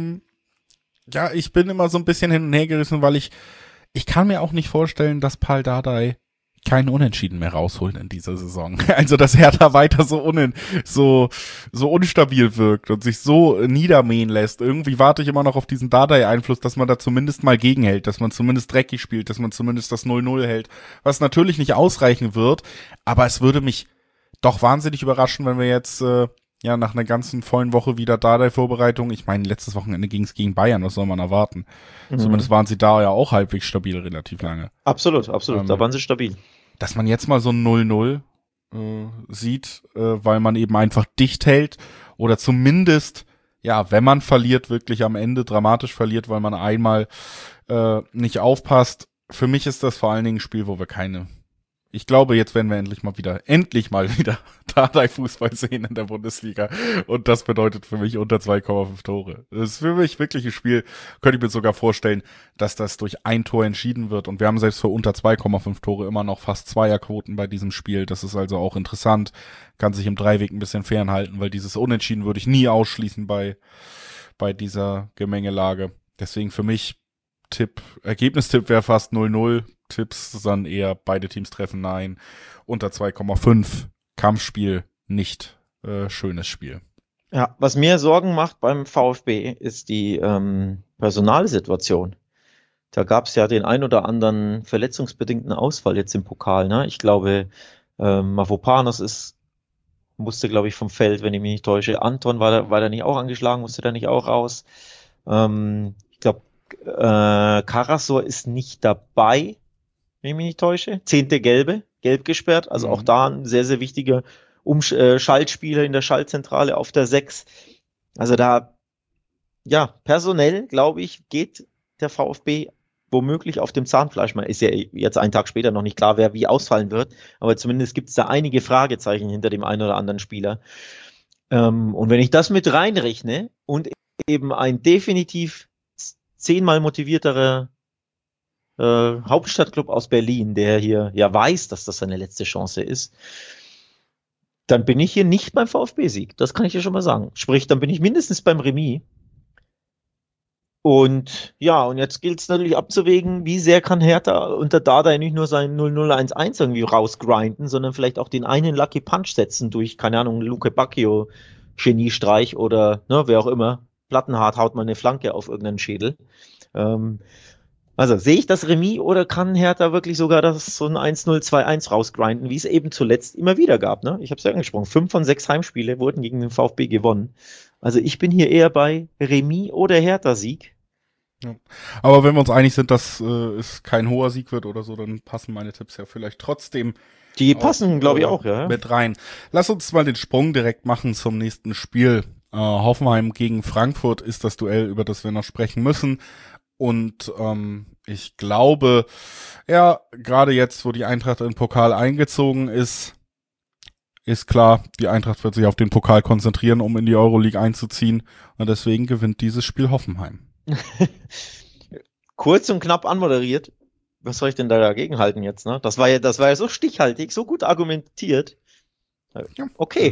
ja, ich bin immer so ein bisschen hin und her gerissen, weil ich kann mir auch nicht vorstellen, dass Pal Dardai keinen Unentschieden mehr rausholt in dieser Saison. Also, dass Hertha weiter so unstabil wirkt und sich so niedermähen lässt. Irgendwie warte ich immer noch auf diesen Dardai-Einfluss, dass man da zumindest mal gegenhält, dass man zumindest dreckig spielt, dass man zumindest das 0-0 hält. Was natürlich nicht ausreichen wird, aber es würde mich doch wahnsinnig überraschen, wenn wir jetzt ja nach einer ganzen vollen Woche wieder Dardai-Vorbereitung. Ich meine, letztes Wochenende ging es gegen Bayern, was soll man erwarten? Zumindest waren sie da ja auch halbwegs stabil, relativ lange. Absolut, da waren sie stabil. Dass man jetzt mal so ein 0-0 sieht, weil man eben einfach dicht hält oder zumindest, ja, wenn man verliert, wirklich am Ende dramatisch verliert, weil man einmal nicht aufpasst. Für mich ist das vor allen Dingen ein Spiel, wo wir ich glaube, jetzt werden wir endlich mal wieder Dardai-Fußball sehen in der Bundesliga. Und das bedeutet für mich unter 2,5 Tore. Das ist für mich wirklich ein Spiel, könnte ich mir sogar vorstellen, dass das durch ein Tor entschieden wird. Und wir haben selbst für unter 2,5 Tore immer noch fast Zweierquoten bei diesem Spiel. Das ist also auch interessant. Kann sich im Dreiweg ein bisschen fernhalten, weil dieses Unentschieden würde ich nie ausschließen bei dieser Gemengelage. Deswegen für mich Ergebnistipp wäre fast 0-0. Tipps dann eher beide Teams treffen, nein. Unter 2,5. Kampfspiel, nicht schönes Spiel. Ja, was mir Sorgen macht beim VfB ist die Personalsituation. Da gab es ja den ein oder anderen verletzungsbedingten Ausfall jetzt im Pokal. Ne? Ich glaube, Mavropanos musste, glaube ich, vom Feld, wenn ich mich nicht täusche. Anton war da nicht auch angeschlagen, musste da nicht auch raus. Ich glaube, Karasor ist nicht dabei, wenn ich mich nicht täusche. 10. Gelb gesperrt. Also auch da ein sehr, sehr wichtiger Schaltspieler in der Schaltzentrale auf der 6. Also da, ja, personell, glaube ich, geht der VfB womöglich auf dem Zahnfleisch. Man ist ja jetzt einen Tag später noch nicht klar, wer wie ausfallen wird. Aber zumindest gibt es da einige Fragezeichen hinter dem einen oder anderen Spieler. Und wenn ich das mit reinrechne und eben ein definitiv 10-mal motivierterer Hauptstadtclub aus Berlin, der hier ja weiß, dass das seine letzte Chance ist, dann bin ich hier nicht beim VfB-Sieg. Das kann ich dir schon mal sagen. Sprich, dann bin ich mindestens beim Remis. Und ja, und jetzt gilt es natürlich abzuwägen, wie sehr kann Hertha unter Dardai nicht nur sein 0-0-1-1 irgendwie rausgrinden, sondern vielleicht auch den einen Lucky Punch setzen durch, keine Ahnung, Luke Bacchio, Geniestreich oder wer auch immer. Plattenhardt haut mal eine Flanke auf irgendeinen Schädel. Also sehe ich das Remis oder kann Hertha wirklich sogar so ein 1-0, 2-1 rausgrinden, wie es eben zuletzt immer wieder gab. Ne? Ich habe es ja angesprochen, 5 von 6 Heimspiele wurden gegen den VfB gewonnen. Also ich bin hier eher bei Remis oder Hertha-Sieg. Ja. Aber wenn wir uns einig sind, dass es kein hoher Sieg wird oder so, dann passen meine Tipps ja vielleicht trotzdem. Die passen, glaube ich, auch, ja. Mit rein. Lass uns mal den Sprung direkt machen zum nächsten Spiel. Hoffenheim gegen Frankfurt ist das Duell, über das wir noch sprechen müssen. Und ich glaube, ja, gerade jetzt, wo die Eintracht in den Pokal eingezogen ist klar, die Eintracht wird sich auf den Pokal konzentrieren, um in die Euroleague einzuziehen. Und deswegen gewinnt dieses Spiel Hoffenheim. Kurz und knapp anmoderiert. Was soll ich denn da dagegen halten jetzt? Ne? Das war ja so stichhaltig, so gut argumentiert. Okay.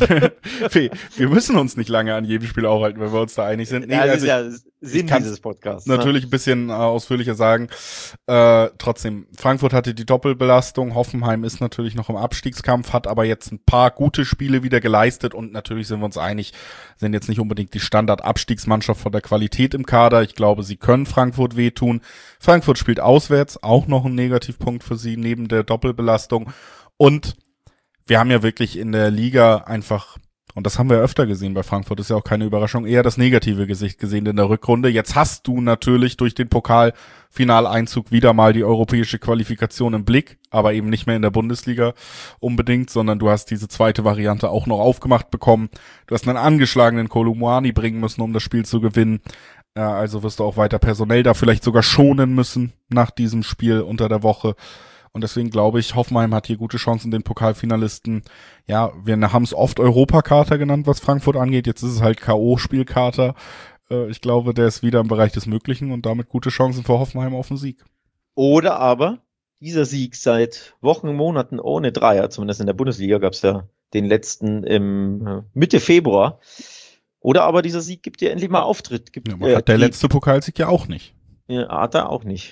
Wir müssen uns nicht lange an jedem Spiel aufhalten, wenn wir uns da einig sind. Nee, das ist ja Sinn dieses Podcasts. Natürlich ein bisschen ausführlicher sagen. Trotzdem, Frankfurt hatte die Doppelbelastung. Hoffenheim ist natürlich noch im Abstiegskampf, hat aber jetzt ein paar gute Spiele wieder geleistet und natürlich sind wir uns einig, sind jetzt nicht unbedingt die Standard-Abstiegsmannschaft von der Qualität im Kader. Ich glaube, sie können Frankfurt wehtun. Frankfurt spielt auswärts, auch noch ein Negativpunkt für sie neben der Doppelbelastung. Und wir haben ja wirklich in der Liga einfach, und das haben wir öfter gesehen bei Frankfurt, ist ja auch keine Überraschung, eher das negative Gesicht gesehen in der Rückrunde. Jetzt hast du natürlich durch den Pokalfinaleinzug wieder mal die europäische Qualifikation im Blick, aber eben nicht mehr in der Bundesliga unbedingt, sondern du hast diese zweite Variante auch noch aufgemacht bekommen. Du hast einen angeschlagenen Kolo Muani bringen müssen, um das Spiel zu gewinnen. Also wirst du auch weiter personell da vielleicht sogar schonen müssen nach diesem Spiel unter der Woche. Und deswegen glaube ich, Hoffenheim hat hier gute Chancen, den Pokalfinalisten, ja, wir haben es oft Europakater genannt, was Frankfurt angeht, jetzt ist es halt K.O.-Spielkater. Ich glaube, der ist wieder im Bereich des Möglichen und damit gute Chancen für Hoffenheim auf den Sieg. Oder aber dieser Sieg seit Wochen, Monaten ohne Dreier, zumindest in der Bundesliga gab es ja den letzten im Mitte Februar. Oder aber dieser Sieg gibt dir endlich mal Auftritt. Hat der letzte Pokalsieg ja auch nicht. Ja, hat er auch nicht.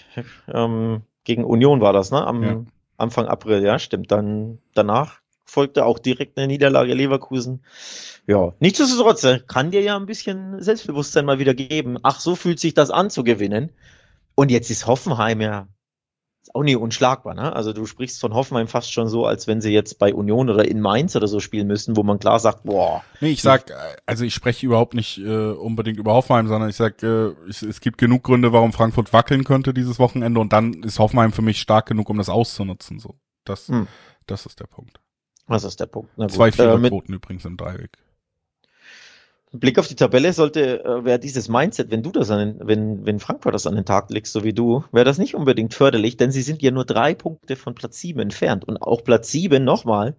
Gegen Union war das, ne? Anfang April, ja, stimmt. Dann danach folgte auch direkt eine Niederlage Leverkusen. Ja, nichtsdestotrotz kann dir ja ein bisschen Selbstbewusstsein mal wieder geben. Ach, so fühlt sich das an zu gewinnen. Und jetzt ist Hoffenheim ja auch nicht unschlagbar, ne? Also du sprichst von Hoffenheim fast schon so, als wenn sie jetzt bei Union oder in Mainz oder so spielen müssten, wo man klar sagt, boah. Nee, ich spreche überhaupt nicht unbedingt über Hoffenheim, sondern ich sag, es gibt genug Gründe, warum Frankfurt wackeln könnte dieses Wochenende und dann ist Hoffenheim für mich stark genug, um das auszunutzen. So, das ist der Punkt. Das ist der Punkt. Na gut. 2 Fehlerquoten übrigens im Dreieck. Blick auf die Tabelle wäre dieses Mindset, wenn Frankfurt das an den Tag legst, so wie du, wäre das nicht unbedingt förderlich, denn sie sind ja nur 3 Punkte von Platz 7 entfernt. Und auch Platz 7 nochmal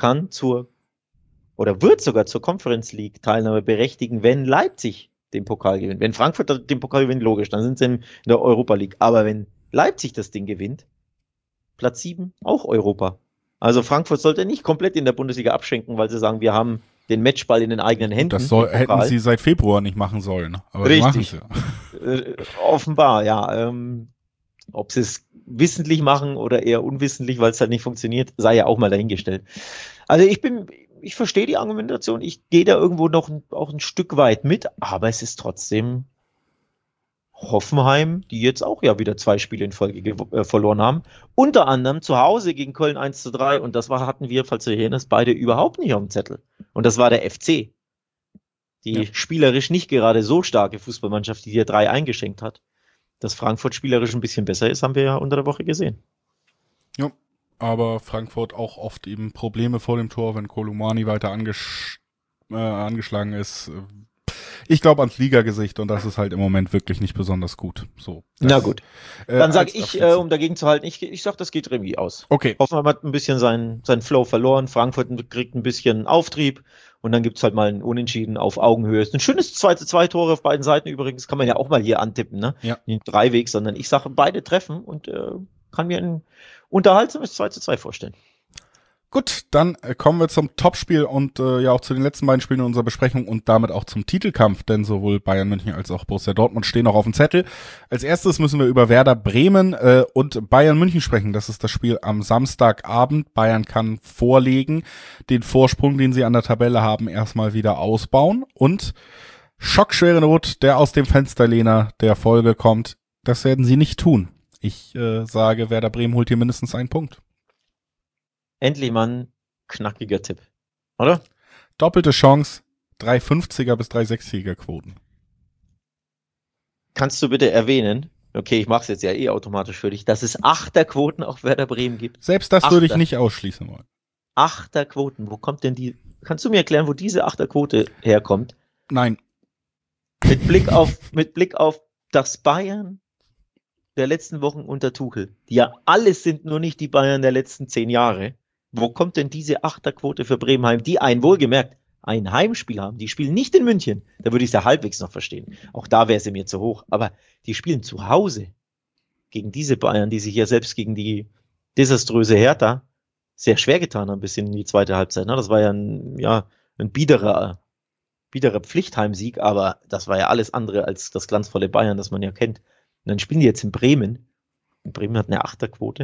wird sogar zur Conference League Teilnahme berechtigen, wenn Leipzig den Pokal gewinnt. Wenn Frankfurt den Pokal gewinnt, logisch, dann sind sie in der Europa League. Aber wenn Leipzig das Ding gewinnt, Platz 7 auch Europa. Also Frankfurt sollte nicht komplett in der Bundesliga abschenken, weil sie sagen, wir haben den Matchball in den eigenen Händen. Das hätten sie seit Februar nicht machen sollen. Aber richtig. Offenbar, ja. Ob sie es wissentlich machen oder eher unwissentlich, weil es halt nicht funktioniert, sei ja auch mal dahingestellt. Also ich verstehe die Argumentation. Ich gehe da irgendwo noch auch ein Stück weit mit, aber es ist trotzdem Hoffenheim, die jetzt auch ja wieder 2 Spiele in Folge verloren haben. Unter anderem zu Hause gegen Köln 1:3 und das hatten wir, falls du erinnerst, beide überhaupt nicht auf dem Zettel. Und das war der FC. Die spielerisch nicht gerade so starke Fußballmannschaft, die dir 3 eingeschenkt hat. Dass Frankfurt spielerisch ein bisschen besser ist, haben wir ja unter der Woche gesehen. Ja, aber Frankfurt auch oft eben Probleme vor dem Tor, wenn Kolo Muani weiter angeschlagen ist. Ich glaube ans Ligagesicht und das ist halt im Moment wirklich nicht besonders gut. So. Na gut. Dann sage ich, um dagegen zu halten, ich sag, das geht Remis aus. Okay. Hoffenheim hat ein bisschen seinen Flow verloren, Frankfurt kriegt ein bisschen Auftrieb und dann gibt's halt mal ein Unentschieden auf Augenhöhe. Ist ein schönes 2:2 Tore auf beiden Seiten übrigens, kann man ja auch mal hier antippen, ne? Ja. Nicht Dreiweg, sondern ich sage, beide treffen und kann mir ein unterhaltsames 2:2 vorstellen. Gut, dann kommen wir zum Topspiel und ja auch zu den letzten beiden Spielen in unserer Besprechung und damit auch zum Titelkampf, denn sowohl Bayern München als auch Borussia Dortmund stehen noch auf dem Zettel. Als erstes müssen wir über Werder Bremen und Bayern München sprechen. Das ist das Spiel am Samstagabend. Bayern kann vorlegen, den Vorsprung, den sie an der Tabelle haben, erstmal wieder ausbauen und schockschwere Not, der aus dem Fensterlehner der Folge kommt, das werden sie nicht tun. Ich sage, Werder Bremen holt hier mindestens einen Punkt. Endlich mal ein knackiger Tipp, oder? Doppelte Chance, 3,50er bis 3,60er Quoten. Kannst du bitte erwähnen, okay, ich mache es jetzt ja automatisch für dich, dass es 8er-Quoten auf Werder Bremen gibt? Selbst das würde ich nicht ausschließen wollen. 8er-Quoten, wo kommt denn kannst du mir erklären, wo diese 8er-Quote herkommt? Nein. Mit Blick auf das Bayern der letzten Wochen unter Tuchel, die ja alles sind, nur nicht die Bayern der letzten 10 Jahre. Wo kommt denn diese 8er-Quote für Bremen, die wohlgemerkt ein Heimspiel haben? Die spielen nicht in München. Da würde ich es ja halbwegs noch verstehen. Auch da wäre sie mir zu hoch. Aber die spielen zu Hause gegen diese Bayern, die sich ja selbst gegen die desaströse Hertha sehr schwer getan haben bis in die zweite Halbzeit. Ne? Das war ja ein biederer Pflichtheimsieg, aber das war ja alles andere als das glanzvolle Bayern, das man ja kennt. Und dann spielen die jetzt in Bremen. Und Bremen hat eine Achterquote.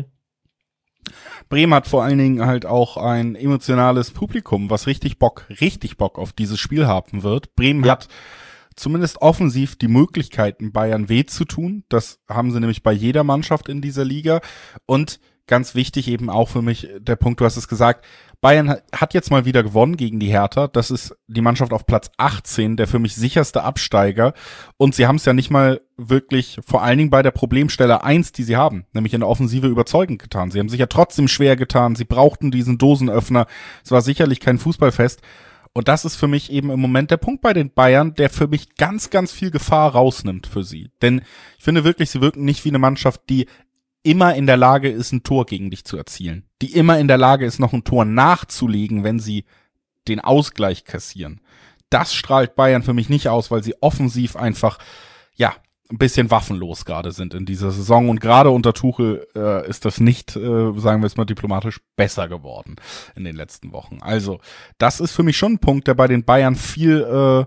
Bremen hat vor allen Dingen halt auch ein emotionales Publikum, was richtig Bock auf dieses Spiel haben wird. Bremen hat zumindest offensiv die Möglichkeiten, Bayern weh zu tun. Das haben sie nämlich bei jeder Mannschaft in dieser Liga. Und ganz wichtig eben auch für mich der Punkt, du hast es gesagt, Bayern hat jetzt mal wieder gewonnen gegen die Hertha. Das ist die Mannschaft auf Platz 18, der für mich sicherste Absteiger. Und sie haben es ja nicht mal wirklich, vor allen Dingen bei der Problemstelle 1, die sie haben, nämlich in der Offensive überzeugend getan. Sie haben sich ja trotzdem schwer getan. Sie brauchten diesen Dosenöffner. Es war sicherlich kein Fußballfest. Und das ist für mich eben im Moment der Punkt bei den Bayern, der für mich ganz, ganz viel Gefahr rausnimmt für sie. Denn ich finde wirklich, sie wirken nicht wie eine Mannschaft, die immer in der Lage ist, ein Tor gegen dich zu erzielen. Die immer in der Lage ist, noch ein Tor nachzulegen, wenn sie den Ausgleich kassieren. Das strahlt Bayern für mich nicht aus, weil sie offensiv einfach, ein bisschen waffenlos gerade sind in dieser Saison. Und gerade unter Tuchel ist das nicht, sagen wir es mal diplomatisch, besser geworden in den letzten Wochen. Also, das ist für mich schon ein Punkt, der bei den Bayern viel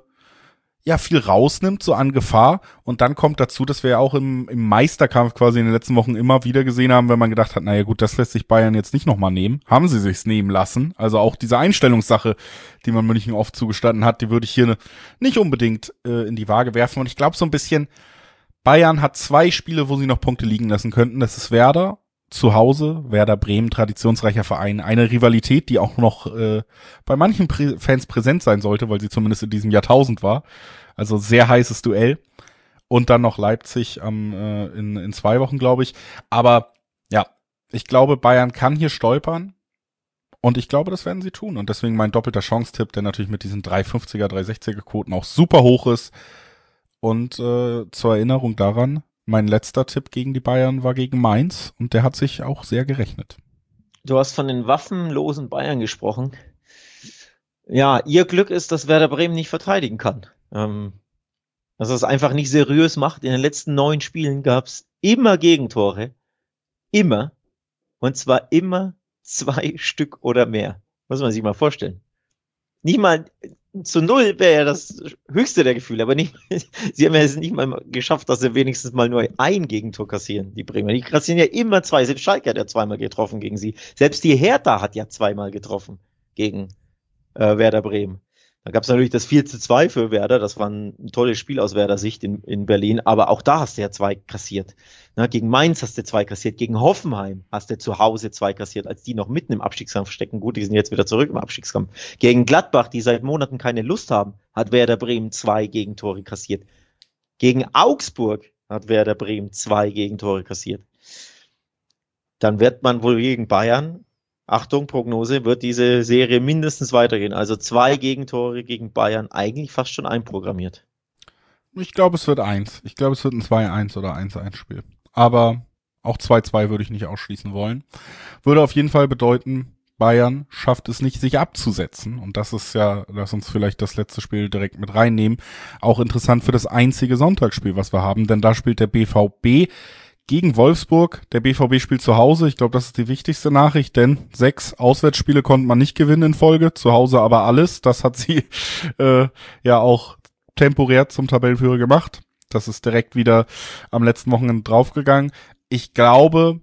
rausnimmt, so an Gefahr. Und dann kommt dazu, dass wir ja auch im Meisterkampf quasi in den letzten Wochen immer wieder gesehen haben, wenn man gedacht hat, naja gut, das lässt sich Bayern jetzt nicht nochmal nehmen. Haben sie sich's nehmen lassen. Also auch diese Einstellungssache, die man München oft zugestanden hat, die würde ich hier nicht unbedingt in die Waage werfen. Und ich glaube so ein bisschen, Bayern hat 2 Spiele, wo sie noch Punkte liegen lassen könnten. Das ist Werder zu Hause, Werder Bremen, traditionsreicher Verein. Eine Rivalität, die auch noch bei manchen Fans präsent sein sollte, weil sie zumindest in diesem Jahrtausend war. Also sehr heißes Duell. Und dann noch Leipzig in 2 Wochen, glaube ich. Aber ja, ich glaube, Bayern kann hier stolpern. Und ich glaube, das werden sie tun. Und deswegen mein doppelter Chance-Tipp, der natürlich mit diesen 3,50er, 3,60er Quoten auch super hoch ist. Und zur Erinnerung daran, mein letzter Tipp gegen die Bayern war gegen Mainz und der hat sich auch sehr gerechnet. Du hast von den waffenlosen Bayern gesprochen. Ja, ihr Glück ist, dass Werder Bremen nicht verteidigen kann. Dass es einfach nicht seriös macht. In den letzten 9 Spielen gab es immer Gegentore. Immer. Und zwar immer 2 Stück oder mehr. Muss man sich mal vorstellen. Nicht mal zu 0 wäre ja das höchste der Gefühle, aber nicht, sie haben ja es nicht mal geschafft, dass sie wenigstens mal nur ein Gegentor kassieren, die Bremer. Die kassieren ja immer 2, selbst Schalke hat ja 2-mal getroffen gegen sie. Selbst die Hertha hat ja 2-mal getroffen gegen Werder Bremen. Da gab es natürlich das 4:2 für Werder, das war ein tolles Spiel aus Werder Sicht in Berlin, aber auch da hast du ja 2 kassiert. Na, gegen Mainz hast du 2 kassiert, gegen Hoffenheim hast du zu Hause 2 kassiert, als die noch mitten im Abstiegskampf stecken. Gut, die sind jetzt wieder zurück im Abstiegskampf. Gegen Gladbach, die seit Monaten keine Lust haben, hat Werder Bremen 2 Gegentore kassiert. Gegen Augsburg hat Werder Bremen 2 Gegentore kassiert. Dann wird man wohl gegen Bayern, Achtung, Prognose, wird diese Serie mindestens weitergehen. Also 2 Gegentore gegen Bayern, eigentlich fast schon einprogrammiert. Ich glaube, es wird 1. Ich glaube, es wird ein 2-1 oder 1-1 Spiel. Aber auch 2-2 würde ich nicht ausschließen wollen. Würde auf jeden Fall bedeuten, Bayern schafft es nicht, sich abzusetzen. Und das ist ja, lass uns vielleicht das letzte Spiel direkt mit reinnehmen, auch interessant für das einzige Sonntagsspiel, was wir haben. Denn da spielt der BVB gegen Wolfsburg. Der BVB spielt zu Hause. Ich glaube, das ist die wichtigste Nachricht, denn 6 Auswärtsspiele konnte man nicht gewinnen in Folge. Zu Hause aber alles. Das hat sie auch temporär zum Tabellenführer gemacht. Das ist direkt wieder am letzten Wochenende draufgegangen. Ich glaube,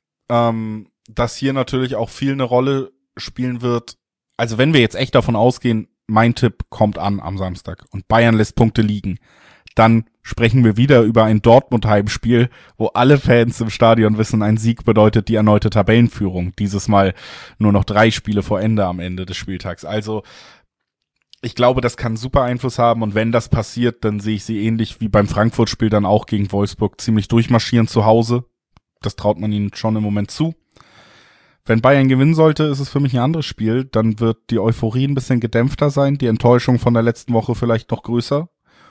dass hier natürlich auch viel eine Rolle spielen wird. Also wenn wir jetzt echt davon ausgehen, mein Tipp kommt an am Samstag und Bayern lässt Punkte liegen, dann sprechen wir wieder über ein Dortmund-Heimspiel, wo alle Fans im Stadion wissen, ein Sieg bedeutet die erneute Tabellenführung. Dieses Mal nur noch 3 Spiele vor Ende am Ende des Spieltags. Also ich glaube, das kann super Einfluss haben und wenn das passiert, dann sehe ich sie ähnlich wie beim Frankfurt-Spiel dann auch gegen Wolfsburg ziemlich durchmarschieren zu Hause. Das traut man ihnen schon im Moment zu. Wenn Bayern gewinnen sollte, ist es für mich ein anderes Spiel. Dann wird die Euphorie ein bisschen gedämpfter sein, die Enttäuschung von der letzten Woche vielleicht noch größer.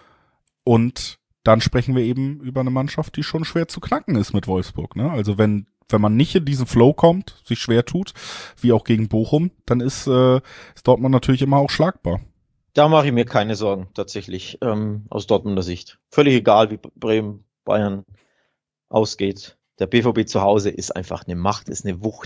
Und dann sprechen wir eben über eine Mannschaft, die schon schwer zu knacken ist mit Wolfsburg. Ne? Also wenn man nicht in diesen Flow kommt, sich schwer tut, wie auch gegen Bochum, dann ist Dortmund natürlich immer auch schlagbar. Da mache ich mir keine Sorgen, tatsächlich, aus Dortmunder Sicht. Völlig egal, wie Bremen, Bayern ausgeht. Der BVB zu Hause ist einfach eine Macht, ist eine Wucht.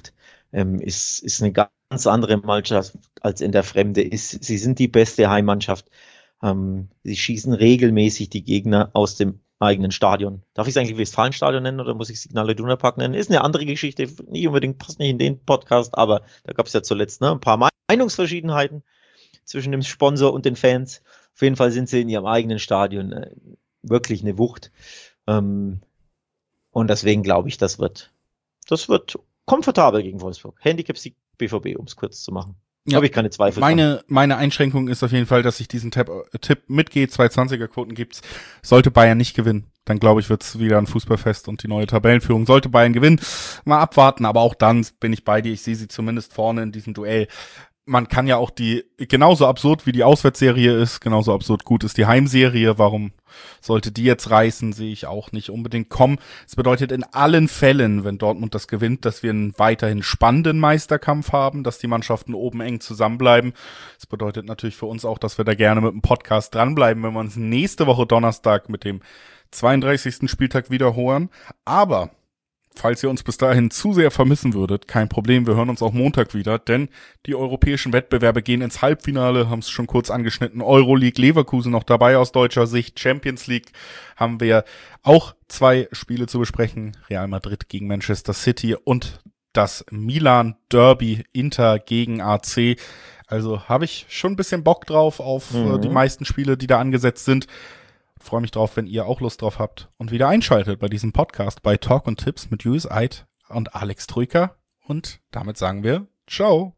ist eine ganz andere Mannschaft als in der Fremde. Sie sind die beste Heimmannschaft. Sie schießen regelmäßig die Gegner aus dem eigenen Stadion. Darf ich es eigentlich Westfalenstadion nennen oder muss ich Signal Iduna Park nennen? Ist eine andere Geschichte, nicht unbedingt, passt nicht in den Podcast, aber da gab es ja zuletzt ein paar Meinungsverschiedenheiten zwischen dem Sponsor und den Fans. Auf jeden Fall sind sie in ihrem eigenen Stadion wirklich eine Wucht. Und deswegen glaube ich, das wird komfortabel gegen Wolfsburg. Handicap-Sieg BVB, um es kurz zu machen. Ja, habe ich keine Zweifel. Meine Einschränkung ist auf jeden Fall, dass ich diesen Tipp mitgehe. 220er-Quoten gibt's. Sollte Bayern nicht gewinnen, dann glaube ich, wird's wieder ein Fußballfest und die neue Tabellenführung. Sollte Bayern gewinnen, mal abwarten. Aber auch dann bin ich bei dir. Ich sehe sie zumindest vorne in diesem Duell. Man kann ja auch genauso absurd wie die Auswärtsserie ist, genauso absurd gut ist die Heimserie. Warum sollte die jetzt reißen, sehe ich auch nicht unbedingt kommen. Es bedeutet in allen Fällen, wenn Dortmund das gewinnt, dass wir einen weiterhin spannenden Meisterkampf haben, dass die Mannschaften oben eng zusammenbleiben. Es bedeutet natürlich für uns auch, dass wir da gerne mit dem Podcast dranbleiben, wenn wir uns nächste Woche Donnerstag mit dem 32. Spieltag wiederholen. Aber falls ihr uns bis dahin zu sehr vermissen würdet, kein Problem, wir hören uns auch Montag wieder, denn die europäischen Wettbewerbe gehen ins Halbfinale, haben es schon kurz angeschnitten, Euroleague, Leverkusen noch dabei aus deutscher Sicht, Champions League haben wir auch 2 Spiele zu besprechen, Real Madrid gegen Manchester City und das Milan Derby, Inter gegen AC. Also habe ich schon ein bisschen Bock drauf auf die meisten Spiele, die da angesetzt sind. Freue mich drauf, wenn ihr auch Lust drauf habt und wieder einschaltet bei diesem Podcast bei Talk und Tipps mit Julius Eid und Alex Troika. Und damit sagen wir Ciao.